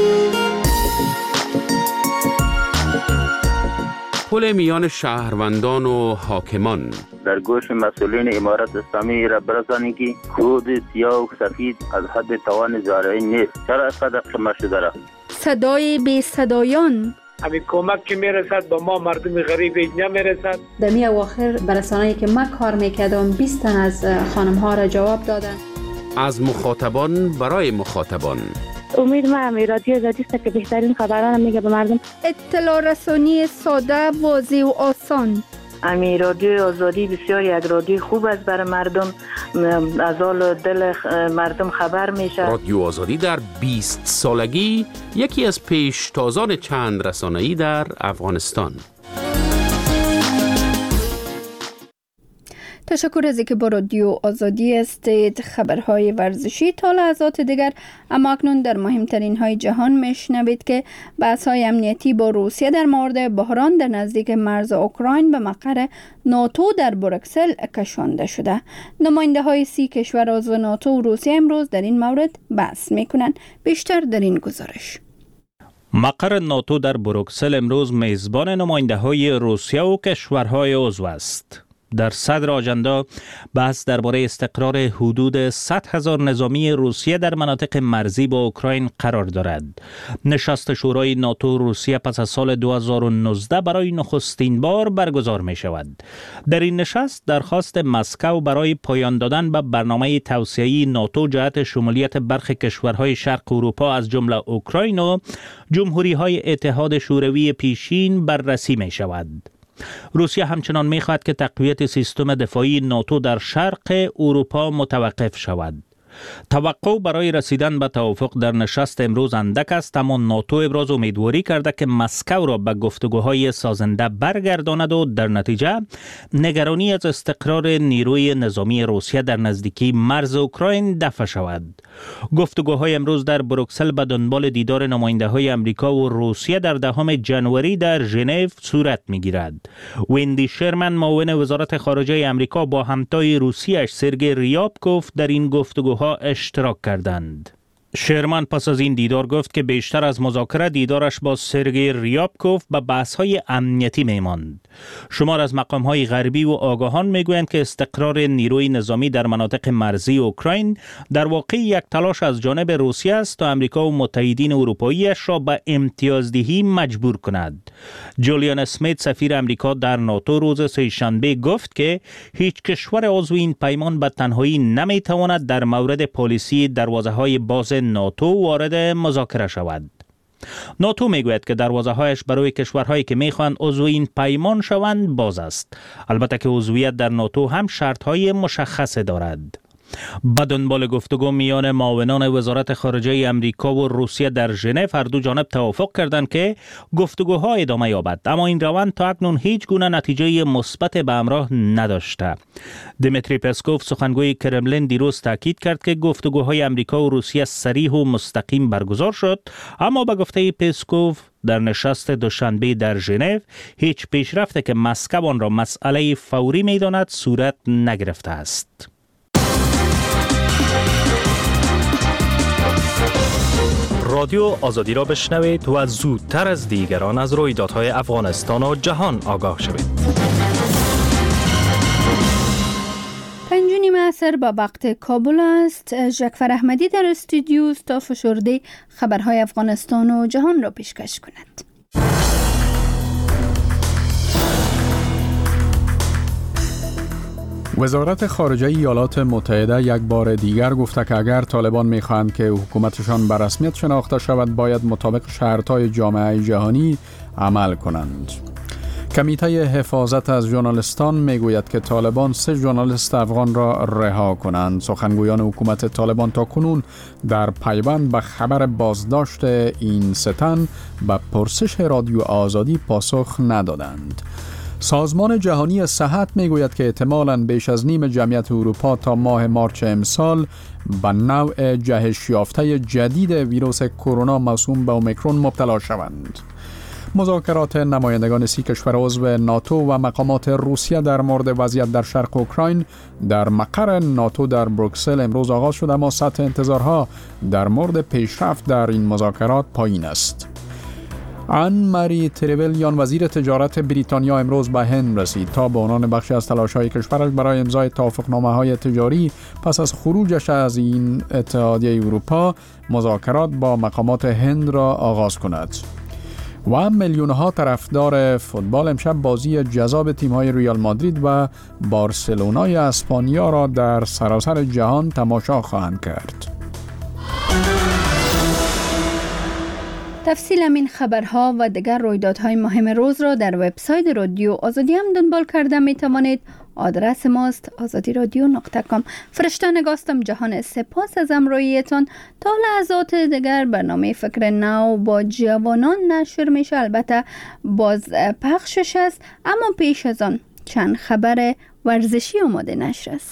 [SPEAKER 8] پل میان شهروندان و حاکمان
[SPEAKER 16] در گوش مسئولین امارت اسلامی را برسانید که خود سیاه و سفید از حد توان زارعی نیست. چرا اینقدر کم شده را؟
[SPEAKER 1] صدای بی صدایان
[SPEAKER 17] همین کمک که میرسد با ما مردم غریب نمیرسد.
[SPEAKER 18] در می اواخر برسانه‌ای که ما کار میکردم بیست تن از خانم ها را جواب دادن.
[SPEAKER 8] از مخاطبان برای مخاطبان.
[SPEAKER 19] امید ما همی رادیو آزادی است که بهترین خبران میگه به مردم.
[SPEAKER 1] اطلاع رسانی ساده، واضح و آسان.
[SPEAKER 20] امی رادیو آزادی بسیار یک رادیو خوب است برای مردم، از حال دل مردم خبر میشه.
[SPEAKER 8] رادیو آزادی در بیست سالگی یکی از پیشتازان چند رسانه‌ای در افغانستان.
[SPEAKER 1] تشکر از اینکه با رادیو آزادی هستید. خبرهای ورزشی تا لحظات دیگر، اما اکنون در مهمترین های جهان میشنوید که بحث های امنیتی با روسیه در مورد بحران در نزدیک مرز اوکراین به مقر ناتو در بروکسل کشانده شده. نماینده های سی کشور عضو ناتو و روسیه امروز در این مورد بحث میکنند. بیشتر در این گزارش.
[SPEAKER 21] مقر ناتو در بروکسل امروز میزبان نماینده های روسیه و کشورهای عضو است. در صدر آژاندا بحث درباره استقرار حدود صد هزار نظامی روسیه در مناطق مرزی با اوکراین قرار دارد. نشست شورای ناتو روسیه پس از سال دو هزار و نوزده برای نخستین بار برگزار می شود. در این نشست درخواست مسکو برای پایان دادن به برنامه توسعه‌ای ناتو جهت شمولیت برخی کشورهای شرق اروپا از جمله اوکراین و جمهوری‌های اتحاد شوروی پیشین بررسی می شود. روسیه همچنان می‌خواهد که تقویت سیستم دفاعی ناتو در شرق اروپا متوقف شود. توقع برای رسیدن به توافق در نشست امروز اندک است، اما ناتو ابراز امیدواری کرده که مسکو را به گفتگوهای سازنده برگرداند و در نتیجه نگرانی از استقرار نیروی نظامی روسیه در نزدیکی مرز اوکراین دفع شود. گفتگوهای امروز در بروکسل به دنبال دیدار نماینده‌های امریکا و روسیه در دهم ژانویه در ژنو صورت می‌گیرد. ویندی شرمن معاون وزارت خارجه امریکا با همتای روسیه‌اش سرگئی ریابکوف در این گفتگوها اشتراک کردند. شرمن پس از این دیدار گفت که بیشتر از مذاکره دیدارش با سرگئی ریابکوف به بحث‌های امنیتی می‌ماند. شمار از مقام‌های غربی و آگاهان می‌گویند که استقرار نیروی نظامی در مناطق مرزی اوکراین در واقع یک تلاش از جانب روسیه است تا امریکا و متحدین اروپایی‌اش را به امتیازدهی مجبور کند. جولیان اسمیت سفیر امریکا در ناتو روز سه‌شنبه گفت که هیچ کشور عضو این پیمان به تنهایی نمی‌تواند در مورد پالیسی دروازه‌های باز ناتو وارد مذاکره شود. ناتو میگوید که دروازه‌هایش برای کشورهایی که میخواهند عضو این پیمان شوند باز است. البته که عضویت در ناتو هم شرط‌های مشخص دارد. به دنبال گفتگو میان معاونان وزارت خارجه امریکا و روسیه در ژنو هر دو جانب توافق کردند که گفتگوها ادامه یابد، اما این روند تا اکنون هیچ گونه نتیجه مثبت به همراه نداشته. دیمیتری پسکوف سخنگوی کرملین دیروز تاکید کرد که گفتگوهای امریکا و روسیه صریح و مستقیم برگزار شد، اما به گفته پسکوف در نشست دوشنبه در ژنو هیچ پیشرفتی که مسکو آن را مسئله فوری می‌داند صورت نگرفته است.
[SPEAKER 2] رادیو آزادی را بشنوید و زودتر از دیگران از رویدادهای افغانستان و جهان آگاه شوید.
[SPEAKER 1] پنج و نیم عصر با وقت کابل است. جعفر احمدی در استودیو تا فشرده خبرهای افغانستان و جهان را پیشکش کند.
[SPEAKER 5] وزارت خارجه ایالات متحده یک بار دیگر گفته که اگر طالبان می‌خواهند که حکومتشان به رسمیت شناخته شود باید مطابق شرط‌های جامعه جهانی عمل کنند. کمیته حفاظت از ژورنالیستان میگوید که طالبان سه ژورنالیست افغان را رها کنند. سخنگویان حکومت طالبان تا کنون در پیوند به خبر بازداشت این سه تن به پرسش رادیو آزادی پاسخ ندادند. سازمان جهانی صحت میگوید که احتمالاً بیش از نیم جمعیت اروپا تا ماه مارچ امسال به نوع جهش یافته جدید ویروس کرونا موسوم به اومیکرون مبتلا شوند. مذاکرات نمایندگان سی کشور عضو ناتو و مقامات روسیه در مورد وضعیت در شرق اوکراین در مقر ناتو در بروکسل امروز آغاز شد، اما سطح انتظارها در مورد پیشرفت در این مذاکرات پایین است. آن ماری تریولیان وزیر تجارت بریتانیا امروز به هند رسید تا به عنوان بخشی از تلاش‌های کشورش برای امضای توافقنامه‌های تجاری پس از خروجش از این اتحادیه اروپا مذاکرات با مقامات هند را آغاز کند. و میلیون‌ها طرفدار فوتبال امشب بازی جذاب تیم‌های ریال مادرید و بارسلونای اسپانیا را در سراسر جهان تماشا خواهند کرد.
[SPEAKER 1] تفصیل این خبرها و دیگر رویدادهای مهم روز را در وبسایت رادیو آزادی هم دنبال کرده می توانید. آدرس ماست آزادی رادیو نقطه کام. فرشته نگاستم جهان، سپاس از همراهیتان. تا لحظات دیگر برنامه فکر نو با جوانان نشر میشه، البته باز پخشش است، اما پیش از آن چند خبر ورزشی آماده نشر است.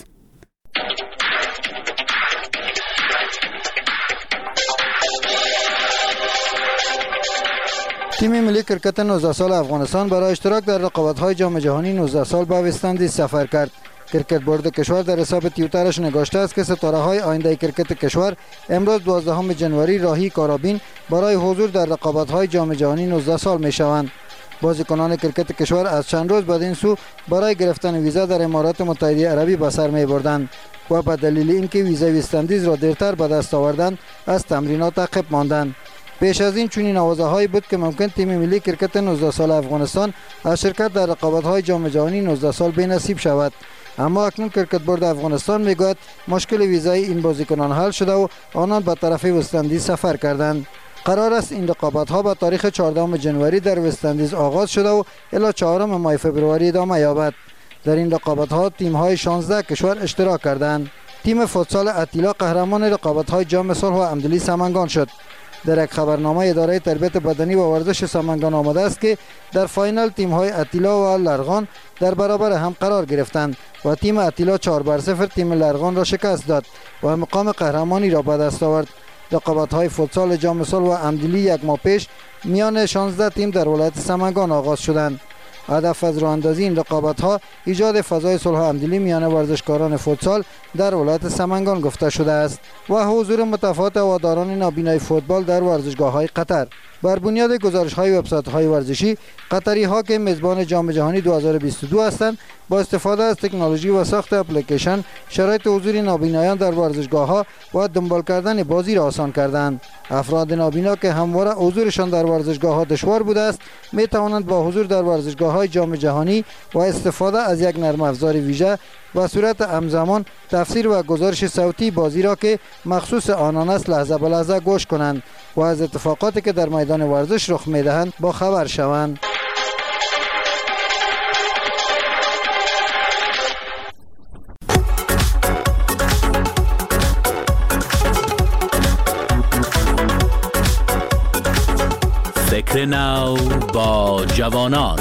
[SPEAKER 22] تیم ملی کرکت نوزده سال افغانستان برای اشتراک در رقابت‌های جام جهانی نوزده سال به وست‌اندیز سفر کرد. کرکت بورد کشور در حساب توییترش نگاشته است که ستاره‌های آینده کرکت کشور امروز دوازدهم ژانویه راهی کارابین برای حضور در رقابت‌های جام جهانی نوزده سال می‌شوند. بازیکنان کرکت کشور از چند روز بعد این سو برای گرفتن ویزا در امارات متحده عربی به سر می‌بردند و به دلیل اینکه ویزای وست‌اندیز را دیرتر به دست آوردند از تمرینات عقب ماندند. پیش از این چنین آوازه‌هایی بود که ممکن تیم ملی کرکت نوزده سال افغانستان از شرکت در رقابت‌های جام جهانی نوزده سال بی‌نصیب شود، اما اکنون کرکت بورد افغانستان میگوید مشکل ویزای این بازیکنان حل شده و آنان به طرف وست‌اندیز سفر کردند. قرار است این رقابت‌ها به تاریخ چهاردهم ژانویه در وست‌اندیز آغاز شده و الی چهارم ماه فوریه ادامه یابد. در این رقابت‌ها تیم‌های شانزده کشور اشتراک کردند. تیم فوتسال اتیلا قهرمان رقابت‌های جام صلح و همدلی سمنگان شد. در یک خبرنامه اداره تربیت بدنی و ورزش سمنگان آمده است که در فاینال تیم‌های اتیلا و لرغان در برابر هم قرار گرفتند و تیم اتیلا چهار بر صفر تیم لرغان را شکست داد و مقام قهرمانی را به دست آورد. رقابت‌های فوتسال جام صلح و همدلی یک ماه پیش میان شانزده تیم در ولایت سمنگان آغاز شدند. هدف از راه‌اندازی این رقابت‌ها ایجاد فضای صلح و همدلی میان ورزشکاران فوتسال در ولایت سمنگان گفته شده است و حضور متفاوت هواداران نابینای فوتبال در ورزشگاه‌های قطر. بر بنیاد گزارش‌های وبسایت‌های ورزشی، قطری‌ها که میزبان جام جهانی دو هزار و بیست و دو هستند، با استفاده از تکنولوژی و ساخت اپلیکیشن شرایط حضور نابینایان در ورزشگاه‌ها و دنبال کردن بازی را آسان کردند. افراد نابینا که همواره حضورشان در ورزشگاه‌ها دشوار بوده است، می توانند با حضور در ورزشگاه‌های جام جهانی و استفاده از یک نرم افزار ویژه و صورت همزمان تفسیر و گزارش صوتی بازی را که مخصوص آنان است لحظه به لحظه گوش کنند و از اتفاقاتی که در میدان ورزش رخ میدهند با خبر شوند.
[SPEAKER 8] فکر نو با جوانان.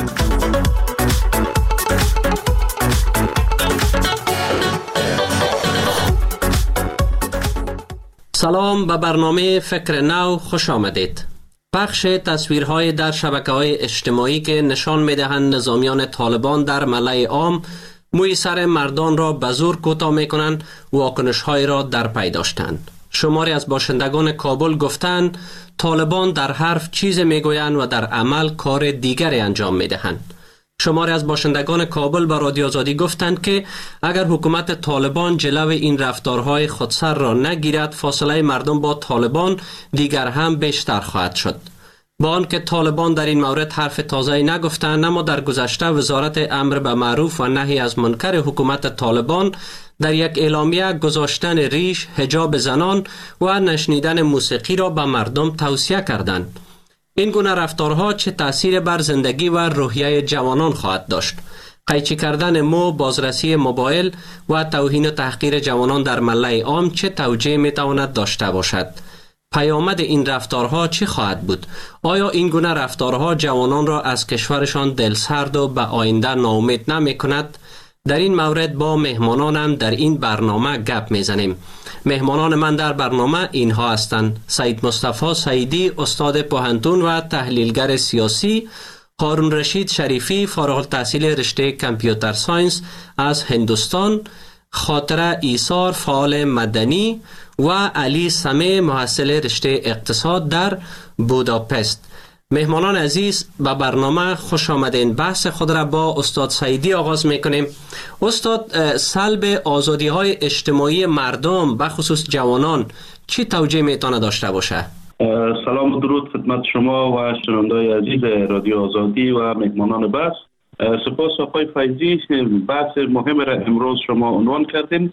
[SPEAKER 6] سلام، به برنامه فکر نو خوش آمدید. پخش تصویرهای در شبکه‌های اجتماعی که نشان می‌دهند نظامیان طالبان در ملأ عام موی سر مردان را به زور کوتاه می‌کنند و واکنش‌های را در پی داشتند. شماری از باشندگان کابل گفتند طالبان در حرف چیز میگویند و در عمل کار دیگری انجام میدهند. شماری از باشندگان کابل به رادیو آزادی گفتند که اگر حکومت طالبان جلو این رفتارهای خودسر را نگیرد، فاصله مردم با طالبان دیگر هم بیشتر خواهد شد. با آنکه طالبان در این مورد حرف تازه‌ای نگفتند، اما در گذشته وزارت امر به معروف و نهی از منکر حکومت طالبان در یک اعلامیه گذاشتن ریش، حجاب زنان و نشنیدن موسیقی را به مردم توصیه کردند. این گونه رفتارها چه تأثیر بر زندگی و روحیه جوانان خواهد داشت؟ قیچی کردن مو، بازرسی موبایل و توهین و تحقیر جوانان در ملأ عام چه توجیه میتواند داشته باشد؟ پیامد این رفتارها چی خواهد بود؟ آیا این گونه رفتارها جوانان را از کشورشان دلسرد و به آینده ناامید نمی کند؟ در این مورد با مهمانانم در این برنامه گپ میزنیم. مهمانان من در برنامه اینها هستند: سید مصطفی سعیدی، استاد پوهنتون و تحلیلگر سیاسی، هارون رشید شریفی، فارغ التحصیل رشته کامپیوتر ساینس از هندوستان، خاطره ایثار، فعال مدنی، و علی سمه، محصل رشته اقتصاد در بوداپست. مهمانان عزیز، به برنامه خوش آمدین. بحث خود را با استاد سعیدی آغاز میکنیم. استاد، سلب آزادی های اجتماعی مردم به خصوص جوانان چی توجیه میتونه داشته باشه؟
[SPEAKER 3] سلام و درود خدمت شما و شنوندگان عزیز رادیو آزادی و مهمانان بحث. سپاس آقای فیضی، بحث مهم را امروز شما عنوان کردین.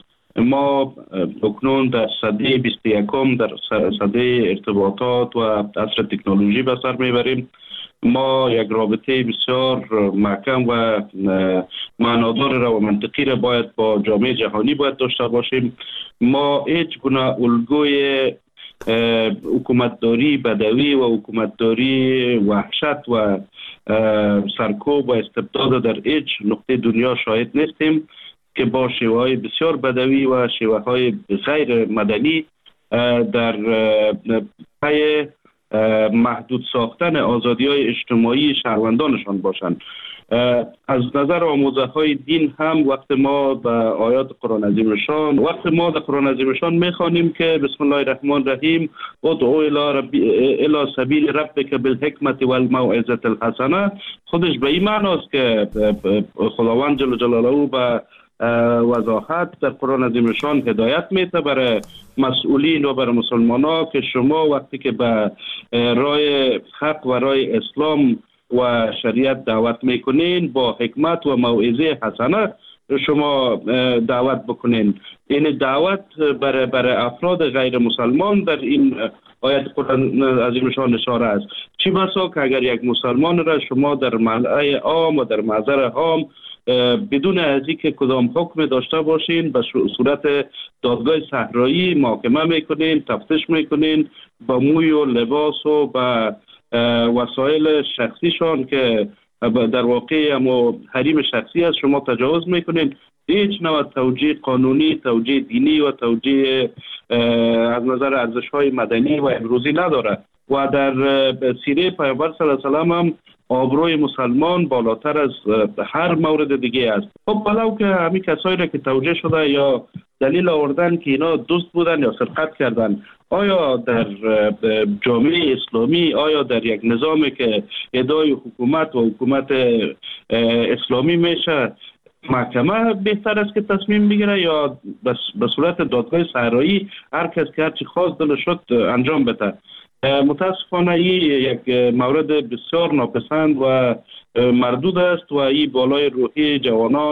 [SPEAKER 3] ما اکنون در سده بیست و یکم در سده ارتباطات و عصر تکنولوژی به سر میبریم. ما یک رابطه بسیار محکم و معنادار را و منطقی را باید با جامعه جهانی باید داشته باشیم. ما هیچ گونه الگوی حکومتداری بدوی و حکومتداری وحشت و سرکوب و استبداد در هیچ نقطه دنیا شاهد نیستیم که با شیوه های بسیار بدوی و شیوه های غیر مدنی در پی محدود ساختن آزادی های اجتماعی شهروندانشان باشند. از نظر آموزه های دین هم وقت ما به آیات قرآن عظیم شان وقت ما در قرآن عظیم شان میخوانیم که بسم الله الرحمن الرحیم ادعو الی رب الی سبیل ربک بالحکمت والموعظه الحسنه، خودش به این معناست که خداوند جل جلاله به وضاحت در قرآن عظیم شان هدایت میده برای مسئولین و برای مسلمان ها که شما وقتی که به راه حق و راه اسلام و شریعت دعوت میکنین با حکمت و موعظه حسنه شما دعوت بکنین. این دعوت برای برای افراد غیر مسلمان در این آیت قرآن عظیم شان اشاره است. چی بسا که اگر یک مسلمان را شما در ملأ عام و در محضر عام بدون از اینکه کدام حکم داشته باشین به صورت دادگاه صحرایی محاکمه میکنین، تفتیش میکنین، با موی و لباس و با وسایل شخصیشان که در واقع اما حریم شخصی است شما تجاوز میکنین. هیچ نوع توجیه قانونی، توجیه دینی و توجیه از نظر ارزش‌های مدنی و امروزی نداره و در سیره پیامبر صلی الله علیه و آله هم آبروی مسلمان بالاتر از هر مورد دیگه است. خب بلاو که همین کسایی را که توجیه شده یا دلیل آوردن که اینا دوست بودن یا سرقت کردن، آیا در جامعه اسلامی، آیا در یک نظامی که ادعای حکومت و حکومت اسلامی میشه محکمه بهتر است که تصمیم بگیره یا به صورت دادگاه صحرایی هر کس که هرچی خواست دلش شد انجام بده؟ متاسفانه این یک مورد بسیار ناپسند و مردود است و این بالای روحی جوانان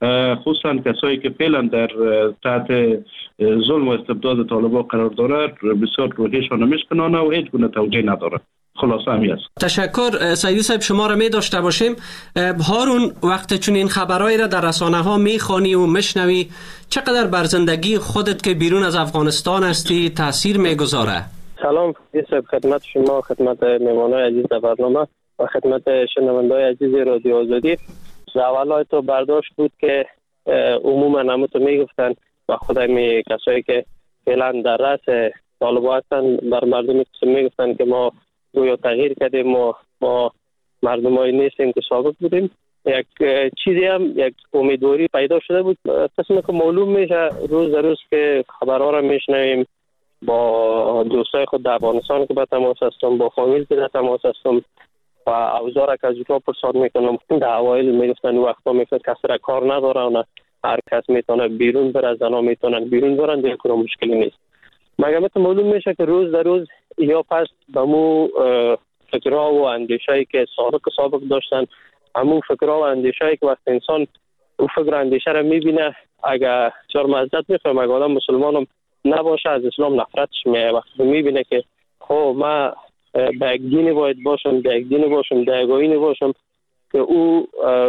[SPEAKER 3] خصوصا کسایی که فعلا در تحت ظلم و استبداد طالبان قرار داره بسیار روحیشان میشکنانه و هیچ گونه توجیه نداره. خلاصه همی است.
[SPEAKER 6] تشکر سیدی صاحب، شما را می داشته باشیم. هارون، وقت چون این خبرهای را در رسانه ها میخوانی و میشنوی، چقدر بر زندگی خودت که بیرون از افغانستان هستی تاثیر میگذاره؟
[SPEAKER 4] سلام صاحب، خدمت شما، خدمت مهمانای عزیز در برنامه و خدمت شنونده‌های عزیز رادیو آزادی. اولای تو برداشت بود که عموما همه تو میگفتن و خدای کسایی که فعلا در رأس طالبان هستن بر مردمی میگفتن که ما گویا تغییر کردیم، ما ما مردمایی نیستیم که سابق بودیم. یک چیزی هم یک امیدواری پیدا شده بود. قسمی که معلوم میشه روز در روز که خبرها را میشنویم، با دوستای خود در افغانستان که به تماس هستم، با فامیل که در تماس هستم و اوضاع که از اونجا پرسان میکنم، در اوایل میگفتن وقتا میگفتن کسی را کار نداره و هر کس میتونه بیرون بره، زنا میتونن بیرون برن، دیگه کنه مشکلی نیست. مگه مثل معلوم میشه که روز در روز یا پس به مو فکرها و اندیشهایی که سابق سابق داشتن، همون فکرها و اندیشهایی که وقت انسان او فکر اندیشه را میبینه، اگر چهار مزدت میخوام اگر آدم مسلمانم نباشه از اسلام نفرتش میه. وقتی میبینه که خب ما به یک دینی باید باشم، به یک دینی باشم، به یک آیینی باشم که او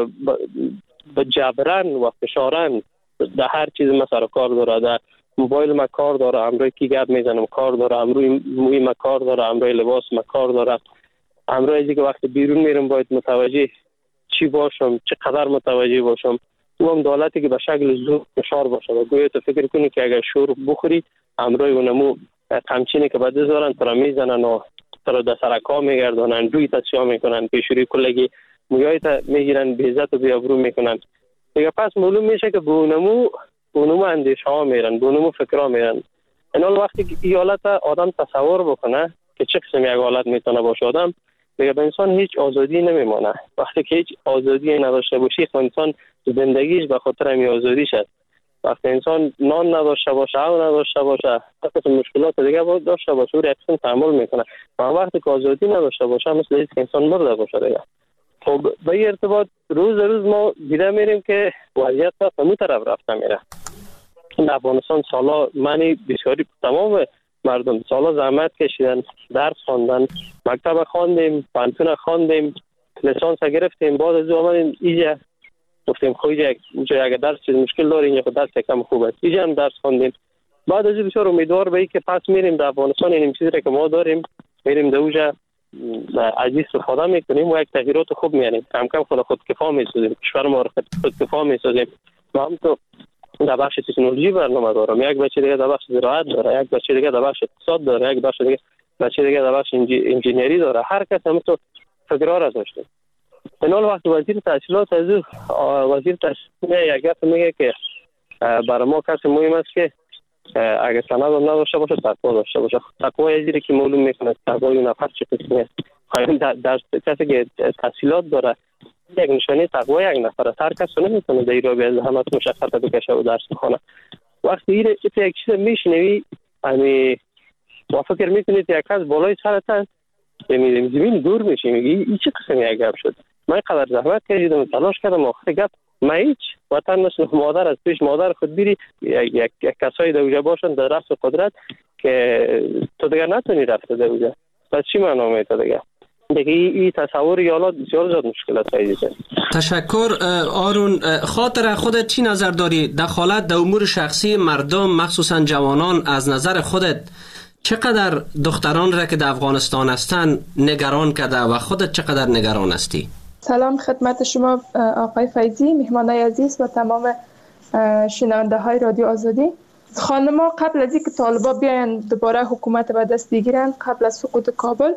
[SPEAKER 4] به جبران و فشارن در هر چیز ما سر کار داره، در موبایل ما کار داره، امروی کی گپ میزنم کار داره، امروی موی ما کار داره، امروی لباس ما کار داره، امروی ازی که وقتی بیرون میرم باید متوجه چی باشم، چه قدر متوجه باشم. او هم دولتی که به شکل زور فشار باشه و گویا تو فکر کنی که اگر شور بخوری امروی اونمو قمچینی که بده زارن ترا میزنن و ترا در سرکا میگردانن، روی تا چیا میکنن، پیشوری کلگی مویای تا میگیرن، بیزت و بیابرو میکنن. دیگه پس معلوم میشه که به اونمو اونمو اندیشه ها میرن، به اونمو فکر ها میرن. این حال وقتی که این حالت آدم تصور بکنه که چه قسم یک حالت میتونه باشه آدم، دیگه به انسان هیچ آزادی نمیمونه. وقتی که هیچ آزادی نداشته باشی خب انسان زندگیش به خاطر همین آزادی شد. وقتی انسان نان نداشته باشه، او نداشته باشه، حتی مشکلات دیگه باید داشته باشه، او رقصن تحمل میکنه. و وقتی که آزادی نداشته باشه مثل اینکه انسان مرده باشه دیگه. خب به این ارتباط روز روز ما دیده میریم که وضعیت به همون طرف رفته میره. در افغانستان سالا منی بسیاری تمام مردم سالا زحمت کشیدن، درس خواندن، مکتب خواندیم، پانتون خواندیم، لیسانس گرفتیم، بعد از اون اومدیم اینجا گفتیم خب اینجا اگه درس چیز مشکل داره، اینجا خود درس کم خوبه، اینجا هم درس خواندیم. بعد از این بسیار امیدوار به این که پس میریم در افغانستان این چیزی که ما داریم میریم در اونجا از استفاده میکنیم و یک تغییرات خوب میاریم، کم کم خود خود کفا میسازیم، کشور ما رو خود کفا میسازیم. ما هم تو در بخش تکنولوژی برنامه دارم، یک بچه دیگه در بخش زراعت داره، یک بچه دیگه در بخش اقتصاد داره، یک بخش دیگه بچه دیگه در بخش انجینری داره. هر کس هم تو فکرها را داشته. این حال وقت وزیر تحصیلات از وزیر تحصیلات یک گفت میگه که برای ما کسی مهم است که اگر سند نداشته باشه تقوا داشته باشه. تقوا یه که معلوم میکنه تقوای نفر چه قسمیه. در, در کسی که تحصیلات داره یک نشانی تقوا یک نفر است. هر کس نمیتونه در ایران به زحمت مشقت بکشه و درس بخونه. وقتی این یک چیز میشنوی امی با فکر میکنید یک کس بالای سرت است میریم زمین دور میشه، میگی این چه قسم یک گپ شد. من قدر زحمت کشیدم تلاش کردم، آخر گپ ما هیچ وطن مثل مادر از پیش مادر خود بیری یک یک, یک کسایی در اونجا باشن در رأس قدرت که تو دیگه نتونی رفته در اونجا. پس چی معنا میده دیگه؟ دیگه این تصور یالات بسیار زیاد مشکلات پیدا کرد.
[SPEAKER 6] تشکر آرون. خاطر خودت چی نظر داری دخالت در امور شخصی مردم مخصوصا جوانان از نظر خودت چقدر دختران را که در افغانستان هستن نگران کرده و خودت چقدر نگران هستی؟
[SPEAKER 7] سلام خدمت شما آقای فیضی، مهمانای عزیز و تمام شنونده های رادیو آزادی. خانما قبل از اینکه طالبان بیاین دوباره حکومت به دست بگیرن، قبل از سقوط کابل،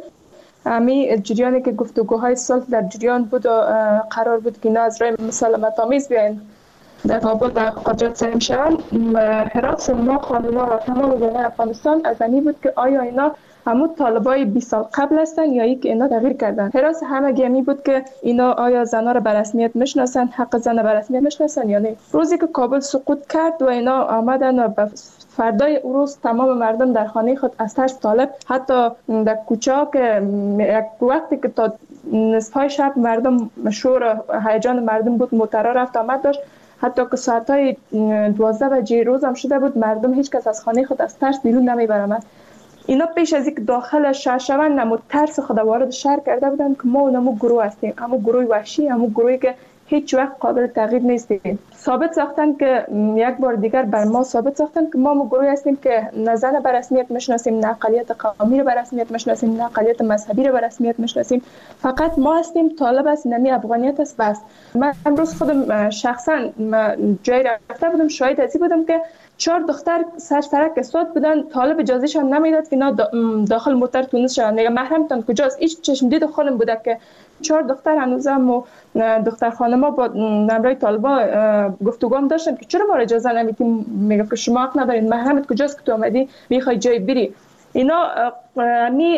[SPEAKER 7] امی جریانی که گفتگوهای صلح در جریان بود و قرار بود که اینا از راه مسالمت آمیز بیاین در کابل در قدرت سریم شوند، حراس ما خانما و تمام جامعه افغانستان از اینی بود که آیا اینا همون طالبای بیست سال قبل هستن یا ای که اینا تغییر کردن. حراس همه گمی بود که اینا آیا زنا را به رسمیت میشناسن، حق زن به رسمیت میشناسن یا نه. روزی که کابل سقوط کرد و اینا آمدن و به فردای روز تمام مردم در خانه خود از ترس طالب، حتی در کوچه که یک وقتی که تا نصفای شب مردم شور هیجان مردم بود، موترا رفت آمد داشت، حتی که ساعتای دوازده بجه روز هم شده بود مردم هیچ کس از خانه خود از ترس بیرون نمیبرند. اینا پیش از اینکه داخل شهر شوند نمو ترس خود وارد شهر کرده بودند که ما نمو گروه هستیم، همون گروه وحشی، همون گروهی که هیچ وقت قابل تغییر نیستیم. ثابت ساختن که یک بار دیگر بر ما ثابت ساختن که ما مو گروهی هستیم که نه زن به رسمیت میشناسیم، نه اقلیت قومی رو به رسمیت میشناسیم، نه اقلیت مذهبی رو به رسمیت میشناسیم. فقط ما هستیم، طالب است، نمی افغانیت است بس. من امروز خودم شخصا جای رفته بودم، شاهد ازی بودم که چهار دختر سر سرک استاد بودن، طالب اجازهشان نمیداد که اینا داخل موتر تونس شدن. میگه محرمتان کجاست؟ هیچ چشم دید خودم بوده که چهار دختر هنوزم و دختر خانما با نمرای طالبا گفتگو هم داشتن که چرا ما اجازه نمیدیم. میگه که شما حق ندارید، محرمت کجاست که تو اومدی میخوای جای بری. اینا می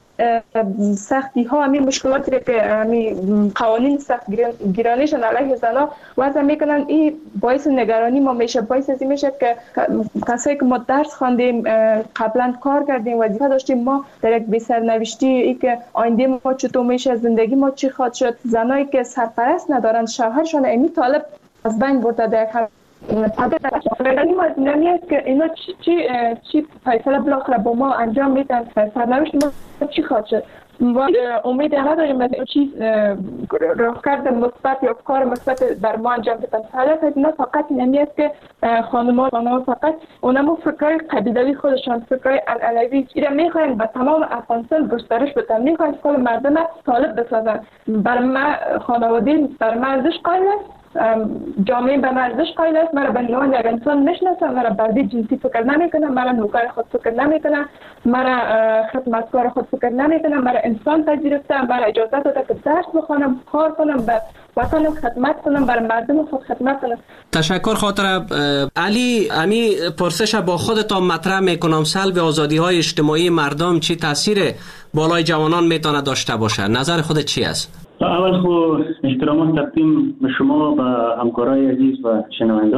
[SPEAKER 7] سختی ها، همین مشکلاتی که همین قوانین سخت گیرانیشون علیه زنا وضع میکنن، این باعث نگرانی ما میشه، باعث ازی میشه که کسایی که ما درس خواندیم، قبلا کار کردیم، وظیفه داشتیم، ما در یک بی سرنوشتی ای که آینده ما چطور میشه، زندگی ما چی خواهد شد. زنایی که سرپرست ندارن، شوهرشون امی طالب از بین برده در یک نگرانی ما نمیاد که اینا چی چی چی فیصله بالاخره با ما انجام میدن، سرنوشت ما چی خواهد شد. و امید نداریم از این چیز راهکارد مثبت یا کار مثبت بر ما انجام بدن. حالت اینا فقط نمیاد که خانم‌ها خانم‌ها فقط اونمو فکرای قبیلوی خودشان، فکرای علوی اینا میخواین به تمام افغانستان گسترش بدن، میخواین کل مردم طالب بسازن. بر ما خانواده بر ما ارزش قائل است، جامعه به ارزش قائل است، مرا به عنوان یک انسان میشناسه، مرا بردی جنسی فکر نمیکنه، مرا نوکر خود فکر نمیکنه، مرا خدمتکار خود فکر نمیکنه، مرا انسان پذیرفته، مرا اجازه داده که درس بخونم، کار کنم، به وطنم خدمت کنم، برای مردم خود خدمت کنم.
[SPEAKER 6] تشکر خاطر علی. امی پرسش با خودتان مطرح میکنم، سلب آزادی های اجتماعی مردم چی تاثیر بالای جوانان میتونه داشته باشه؟ نظر خودت چی است؟
[SPEAKER 9] اول خو احترامات تقدیم به شما و همکارای عزیز و شنونده.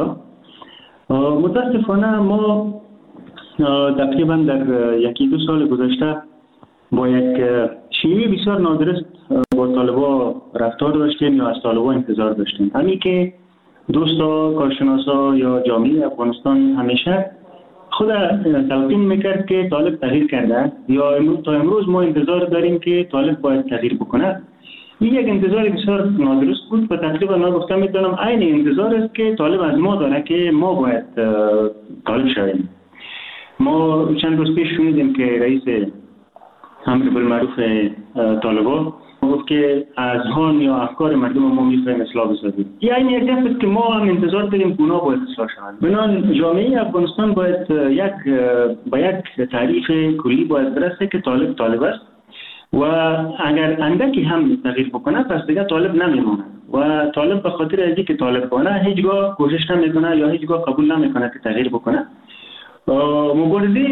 [SPEAKER 9] متاسفانه ما تقریبا در یکی دو سال گذشته با یک شیوه بسیار نادرست با طالبا رفتار داشتیم یا از طالبا انتظار داشتیم. همین که دوستا، کارشناسا یا جامعه افغانستان همیشه خود تلقین میکرد که طالب تغییر کرده یا امروز تا امروز ما انتظار داریم که طالب باید تغییر بکنه. این یک انتظار بسیار نادرست بود و تقریبا من گفتم میتونم عین انتظار است که طالب از ما داره که ما باید طالب شویم. ما چند روز پیش شنیدیم که رئیس امر بالمعروف طالبا گفت که اذهان یا افکار مردم ما میخوایم اصلاح بسازیم. یعنی یک دفعه است که ما هم انتظار داریم که اونا باید اصلاح شوند. بنابراین جامعه افغانستان باید یک با یک تعریف کلی باید برسه که طالب طالب است و اگر اندکی هم تغییر بکنه پس دیگه طالب نمیمونه و طالب به خاطر ازی که طالب بانه هیچگاه کوشش نمیکنه یا هیچگاه قبول نمیکنه که تغییر بکنه. مبارزه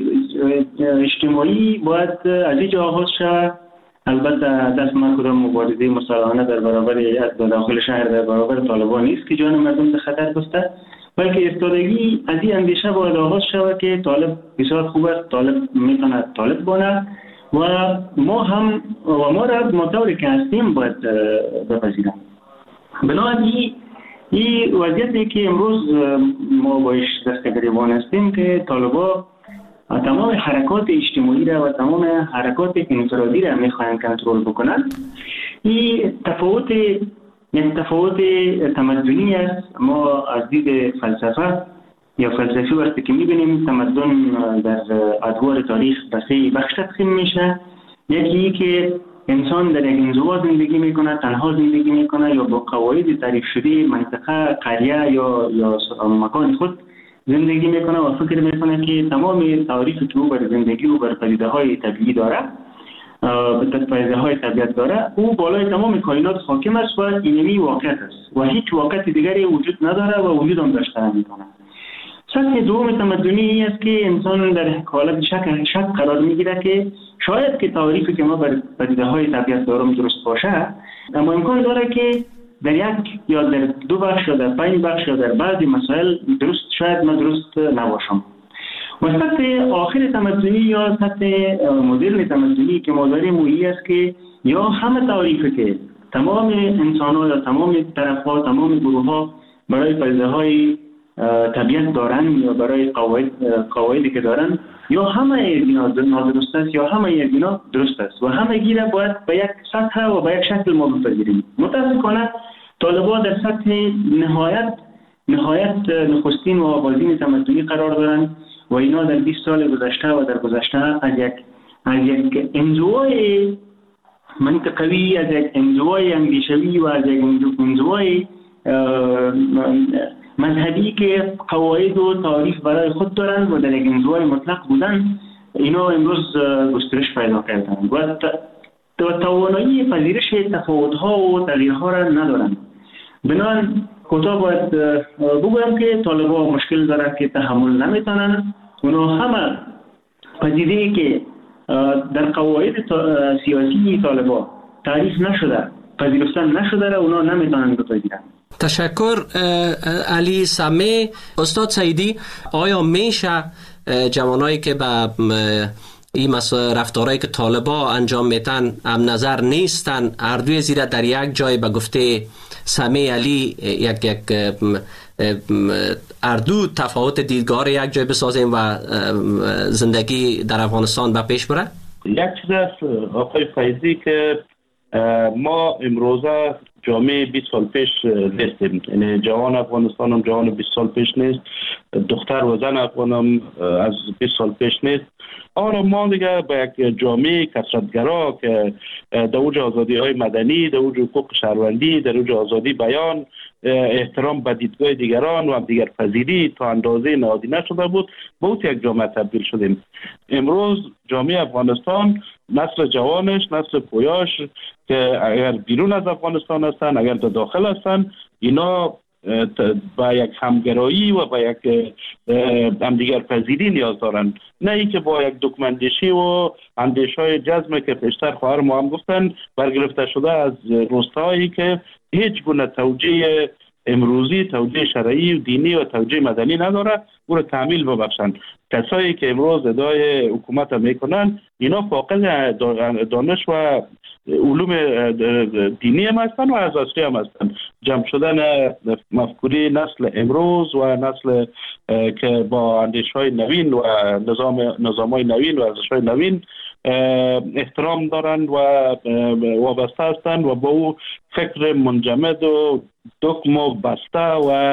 [SPEAKER 9] اجتماعی باید از اینجا آغاز شد. البته دست من کدام مبارزه مسلحانه در برابر از داخل شهر در برابر طالبان نیست که جان مردم به خطر بسته، بلکه ایستادگی از این اندیشه باید آغاز شود که طالب بسیار خوب است، طالب میتونه طالب بانه و ما هم و ما را مطوری که هستیم باید بپذیریم. بنابراین این وضعیتی که امروز ما باش دست گریبان هستیم که طالبا تمام حرکات اجتماعی را و تمام حرکات انفرادی را میخواهند کنترل بکنند. این تفاوت یک تفاوت تمدنی است. ما از دید فلسفه یا فلسفی وقتی که میبینیم تمدن در ادوار تاریخ به سه بخش تقسیم میشه. یکی که انسان در یک انزوا زندگی میکنه، تنها زندگی میکنه یا با قواعد تعریف شده منطقه، قریه یا یا مکان خود زندگی میکنه و فکر میکنه که تمام تعریفی که او بر زندگی و بر پدیده های طبیعی داره، به پدیده های طبیعت داره، او بالای تمام کائنات حاکم است و اینمی واقعیت است و هیچ واقعیت دیگری وجود نداره و وجود هم داشته نمیکنه. سطح دوم تمدنی است که انسان در حالت شک شک قرار میگیره که شاید که تعریفی که ما بر پدیده های طبیعت داریم درست باشه، اما امکان داره که در یک یا در دو بخش یا در پنج بخش یا در بعضی مسائل درست شاید من درست نباشم. و سطح آخر تمدنی یا سطح مدرن تمدنی که ما داریم مویی است که یا همه تعریفی که تمام انسان ها یا تمام طرف ها، تمام گروه ها برای فریضه های طبیعت دارن یا برای قواعد قواعدی که دارن، یا همه اینا نادرست است یا همه اینا درست است و همه گیره باید به یک سطح و به یک شکل ما بپذیریم. متاسفانه طالبان در سطح نهایت نهایت نخستین و آغازین تمدنی قرار دارن و اینا در بیست سال گذشته و در گذشته از یک از یک انزوای منطقوی، از یک انزوای اندیشوی و از یک انزوای مذهبی که قواعد و تعریف برای خود دارند و در یک انزوای مطلق بودن، اینا امروز گسترش پیدا کردند و توانایی پذیرش تفاوت‌ها و تغییرها را ندارند. بنابراین کوتاه باید بگویم که طالبان مشکل دارند که تحمل نمیتونن. اونا همه پدیده‌ای که در قواعد سیاسی طالبان تعریف نشده، پذیرفتن نشده را اونا نمیتونن بپذیرن.
[SPEAKER 6] تشکر علی سمه. استاد سعیدی، آیا میشه جوانایی که به این رفتارهایی که طالبان انجام میتن هم نظر نیستن، هر دوی زیره در یک جای به گفته سمه علی یک یک اردو تفاوت دیدگار یک جای بسازیم و زندگی در افغانستان به پیش بره؟
[SPEAKER 10] یک چیز است آقای فیضی که ما امروزه جامعه بیست سال پیش نیستیم، یعنی جوان افغانستان هم جوان بیست سال پیش نیست، دختر و زن افغان هم از بیست سال پیش نیست. آره ما دیگه به یک جامعه کثرتگرا که در اوج آزادی های مدنی، در اوج حقوق شهروندی، در اوج آزادی بیان، احترام به دیدگاه دیگران و دیگر پذیری تا اندازه نهادی نشده بود، به اوت یک جامعه تبدیل شدیم. امروز جامعه افغانستان، نسل جوانش، نسل پویاش که اگر بیرون از افغانستان هستن، اگر در داخل هستن، اینا با یک همگرایی و با یک همدیگر پذیری نیاز دارن، نه ای که با یک دکمندشی و اندیشهای جزمه که پیشتر خواهر ما هم گفتن برگرفته شده از روستایی که هیچ گونه توجیه امروزی، توجیه شرعی و دینی و توجیه مدنی نداره، او را تعمیل ببخشن. کسایی که امروز ادعای حکومت میکنن اینا فاقد دانش و علوم دینی هم هستن و اساسی هم هستن. جمع شدن مفکوری نسل امروز و نسل که با اندیش‌های نوین و نظام نظام‌های نوین و ارزش‌های نوین احترام دارند و وابسته هستند و با او فکر منجمد و دکم و بسته و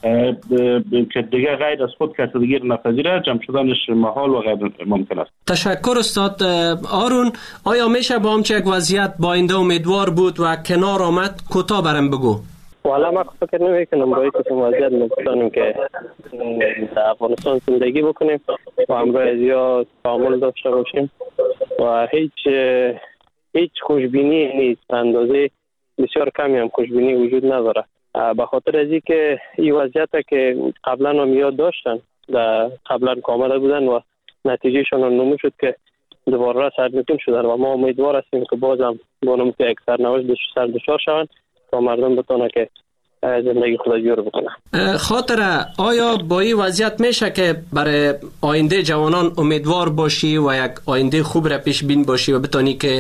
[SPEAKER 10] که دیگه غیر از خود کسی دیگر نپذیره، جمع شدنش محال و غیر ممکن است.
[SPEAKER 6] تشکر استاد آرون. آیا میشه با همچه یک وضعیت با آینده امیدوار بود و کنار آمد؟ کوتاه برام بگو.
[SPEAKER 4] والا ما فکر نمیکنم با اینکه وضعیت ممکنه که در افغانستان زندگی بکنیم و همراه زیاد تعامل داشته باشیم و هیچ هیچ خوشبینی نیست، اندازه بسیار کمی هم خوشبینی وجود نداره. به خاطر از اینکه این وضعیت که قبلا هم یاد داشتن، قبلا آمده بودن و نتیجهشون نمود شد که دوباره سرنگون شدن و ما امیدوار هستیم که بازم با نمود یک سرنوشت سر دچار شوند تا مردم بتونه که زندگی خود جور بکنه.
[SPEAKER 6] خاطر آیا با این وضعیت میشه که برای آینده جوانان امیدوار باشی و یک آینده خوب را پیش بین باشی و بتونی که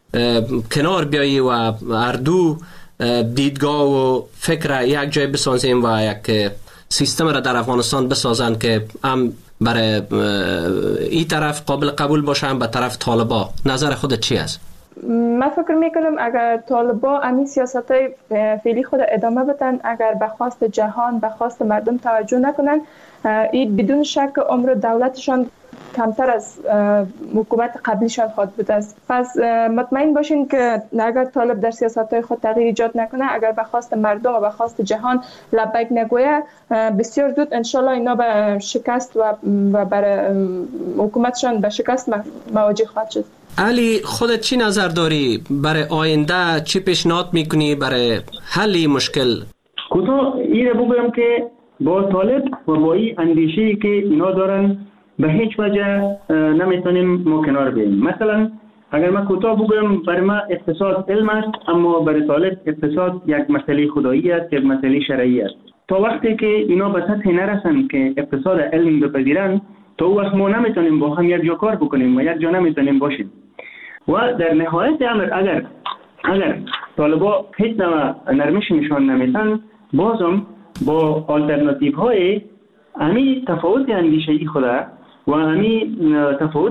[SPEAKER 6] کنار بیایی و هر دو دیدگاه و فکر یک جای بسازیم و یک سیستم را در افغانستان بسازن که هم برای این طرف قابل قبول باشن به طرف طالبا؟ نظر خودت چی است؟
[SPEAKER 7] من فکر میکنم اگر طالبا امی سیاست های فعلی خود ادامه بدن، اگر به خواست جهان، به خواست مردم توجه نکنن، این بدون شک عمر دولتشان کمتر از حکومت قبلیشان خواهد بود است. پس مطمئن باشین که اگر طالب در سیاست‌های خود تغییر ایجاد نکنه، اگر به خواست مردم و به خواست جهان لبیک نگویه، بسیار زود انشالله اینا به شکست و و برای حکومتشان به شکست مواجه خواهد شد.
[SPEAKER 6] علی، خودت چی نظر داری؟ برای آینده چی پیشنهاد میکنی برای حل این مشکل؟
[SPEAKER 9] کوتاه این رو بگم که با طالب و با این اندیشه‌ای که اینا دارن به هیچ وجه نمیتونیم ما کنار بیاییم. مثلا اگر من کوتاه بگم، برای ما اقتصاد علم است، اما برای طالب اقتصاد یک مسئله خدایی است، یک مسئله شرعی است. تا وقتی که اینا به سطح نرسن که اقتصاد علم بپذیرن، تا وقت ما نمیتونیم با هم یک جا کار بکنیم و یک جا نمیتونیم باشیم. و در نهایت امر اگر اگر طالبا هیچ نوع نرمش نشان نمیتن، بازم با آلترناتیو های همین تفاوت اندیشه‌ای خود و همین تفاوت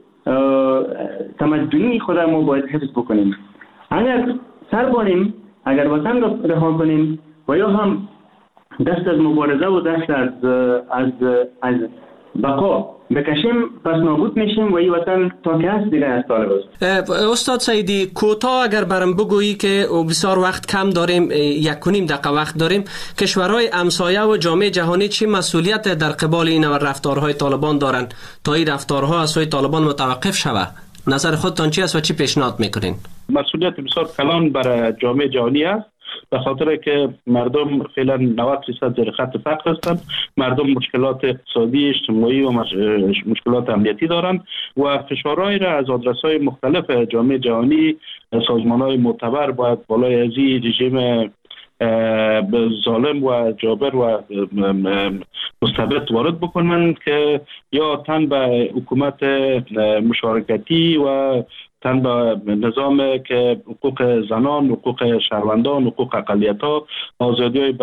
[SPEAKER 9] تمدنی خود ما باید حفظ بکنیم. اگر سر بانیم، اگر وطن را رها کنیم و یا هم دست از مبارزه و دست از از از بقا بکشیم، پس نابود میشیم و این وطن تا که هست دیگه از طالب است.
[SPEAKER 6] استاد سعیدی، کوتاه اگر برام بگویی که بسیار وقت کم داریم، یک کنیم دقیقه وقت داریم، کشورهای همسایه و جامعه جهانی چی مسئولیت در قبال این رفتارهای طالبان دارند تا این رفتارها از سوی طالبان متوقف شود؟ نظر خودتان چی است و چی پیشنهاد میکنین؟
[SPEAKER 10] مسئولیت بسیار کلان برای جامعه جهانی است، به خاطر که مردم فعلا نود درصد زیر خط فقر هستند. مردم مشکلات اقتصادی، اجتماعی و مشکلات امنیتی دارند و فشارهای را از آدرس‌های مختلف جامعه جهانی، سازمان‌های معتبر باید بالای از این رژیم ظالم و جابر و مستبد وارد بکنند که یا تن به حکومت مشارکتی و تن به نظام که حقوق زنان، حقوق شهروندان، حقوق اقلیت‌ها، آزادی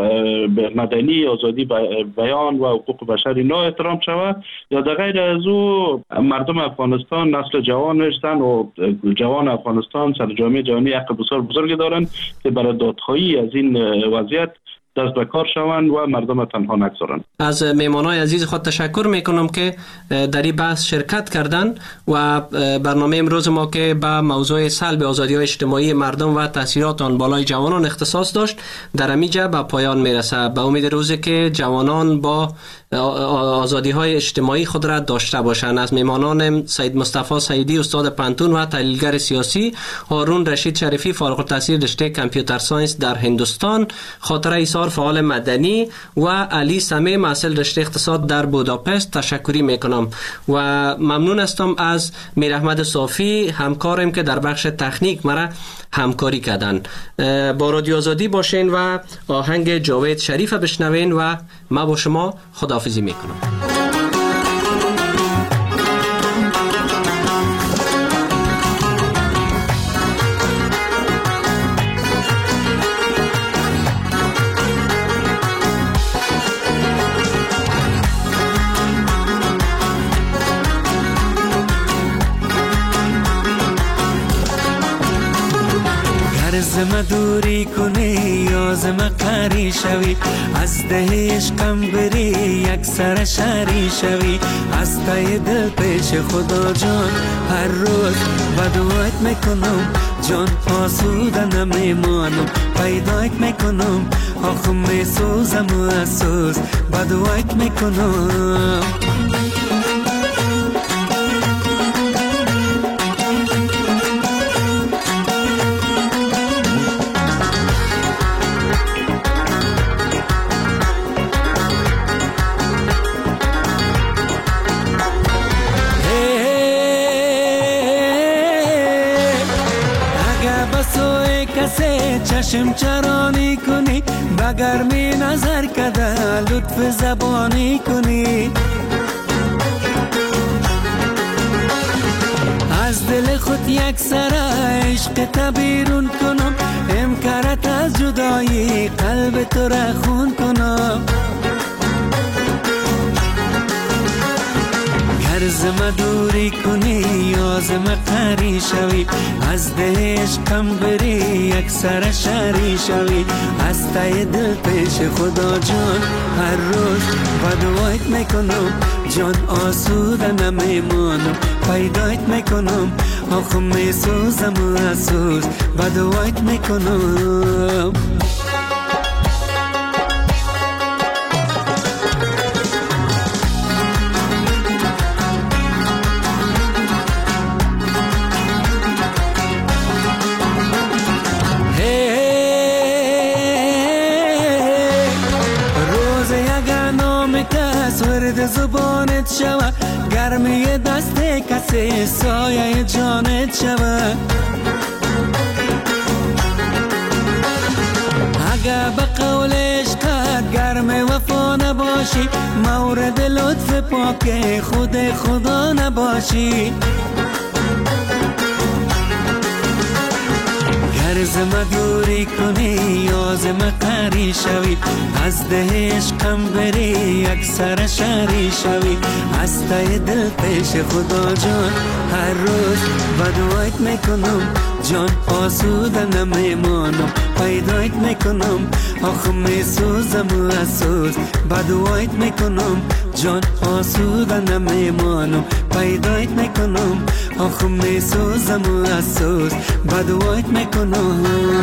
[SPEAKER 10] مدنی، آزادی بیان و حقوق بشر اینا احترام شود، یا در غیر از او مردم افغانستان نسل جوانش زن و جوان افغانستان سر جامعه جهانی حق بسیار بزرگی دارند که برای دادخواهی از این وضعیت دست به کار شوند و مردم تنها نگذارند.
[SPEAKER 6] از مهمانای عزیز خود تشکر میکنم که در این بحث شرکت کردن و برنامه امروز ما که به موضوع سلب آزادی‌های اجتماعی مردم و تاثیرات آن بالای جوانان اختصاص داشت در همینجا به پایان میرسه. به امید روزی که جوانان با آزادی‌های اجتماعی خود را داشته باشند. از مهمانان سید مصطفی سعیدی استاد پنتون و تحلیلگر سیاسی، هارون رشید شریفی فارغ التحصیل رشته کامپیوتر ساینس در هندوستان، خاطره ایثار فعال مدنی و علی سمی محصل رشته اقتصاد در بوداپست تشکری میکنم و ممنون هستم از میر احمد صافی همکارم که در بخش تکنیک مرا همکاری کردن. با رادیو آزادی باشین و آهنگ جاوید شریف بشنوین و ما با شما خداحافظی میکنم.
[SPEAKER 12] زم دوری کنی یا زم قری شوی، از ده عشقم بری یک سر شری شوی، از تای دل پیش خدا جان هر روز بدوایت میکنم، جان آسوده نمیمانم، پیدایت میکنم، آخ میسوزم و اسوز بدوایت میکنم. چشم چرانی کنی، بگرمی نظر کده لطف زبانی کنی، از دل خود یک سر عشق تبیرون کنم، امکارت از جدایی قلب تو را خون کنم. زم دوری کنی یا زم قری شوی، از ده عشقم بری یک سر شری شوی، از تای دل پیش خدا جان هر روز بدوایت میکنم، جان آسوده نمیمانم، پیدایت میکنم، آخ میسوزم و اسوز بدوایت میکنم. زبانت شوه، گرمی دست کسی سایه جانت شوه، اگه به قول عشقت گرم وفا نباشی، مورد لطف پاک خود خدا نباشی، گر زم دوری کنی یا زم قری شوی از ده عشقم بری یک سر شری شوی از تای دل پیش خدا جان هر روز بدوایت میکنم جان آسوده نمیمانم پیدایت میکنم آخ میسوزم و اسوز بدوایت میکنم جان آسوده نمیمانم پیدایت میکنم آخ میسوزم و اسوز بدوایت میکنم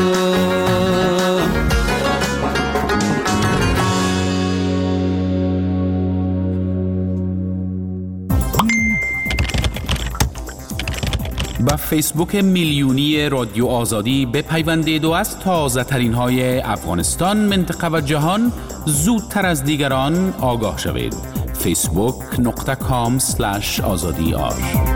[SPEAKER 8] با فیسبوک میلیونی رادیو آزادی بپیوندید و از تازه ترین های افغانستان، منطقه و جهان زودتر از دیگران آگاه شوید. فیسبوک نقطه کام سلش آزادی آر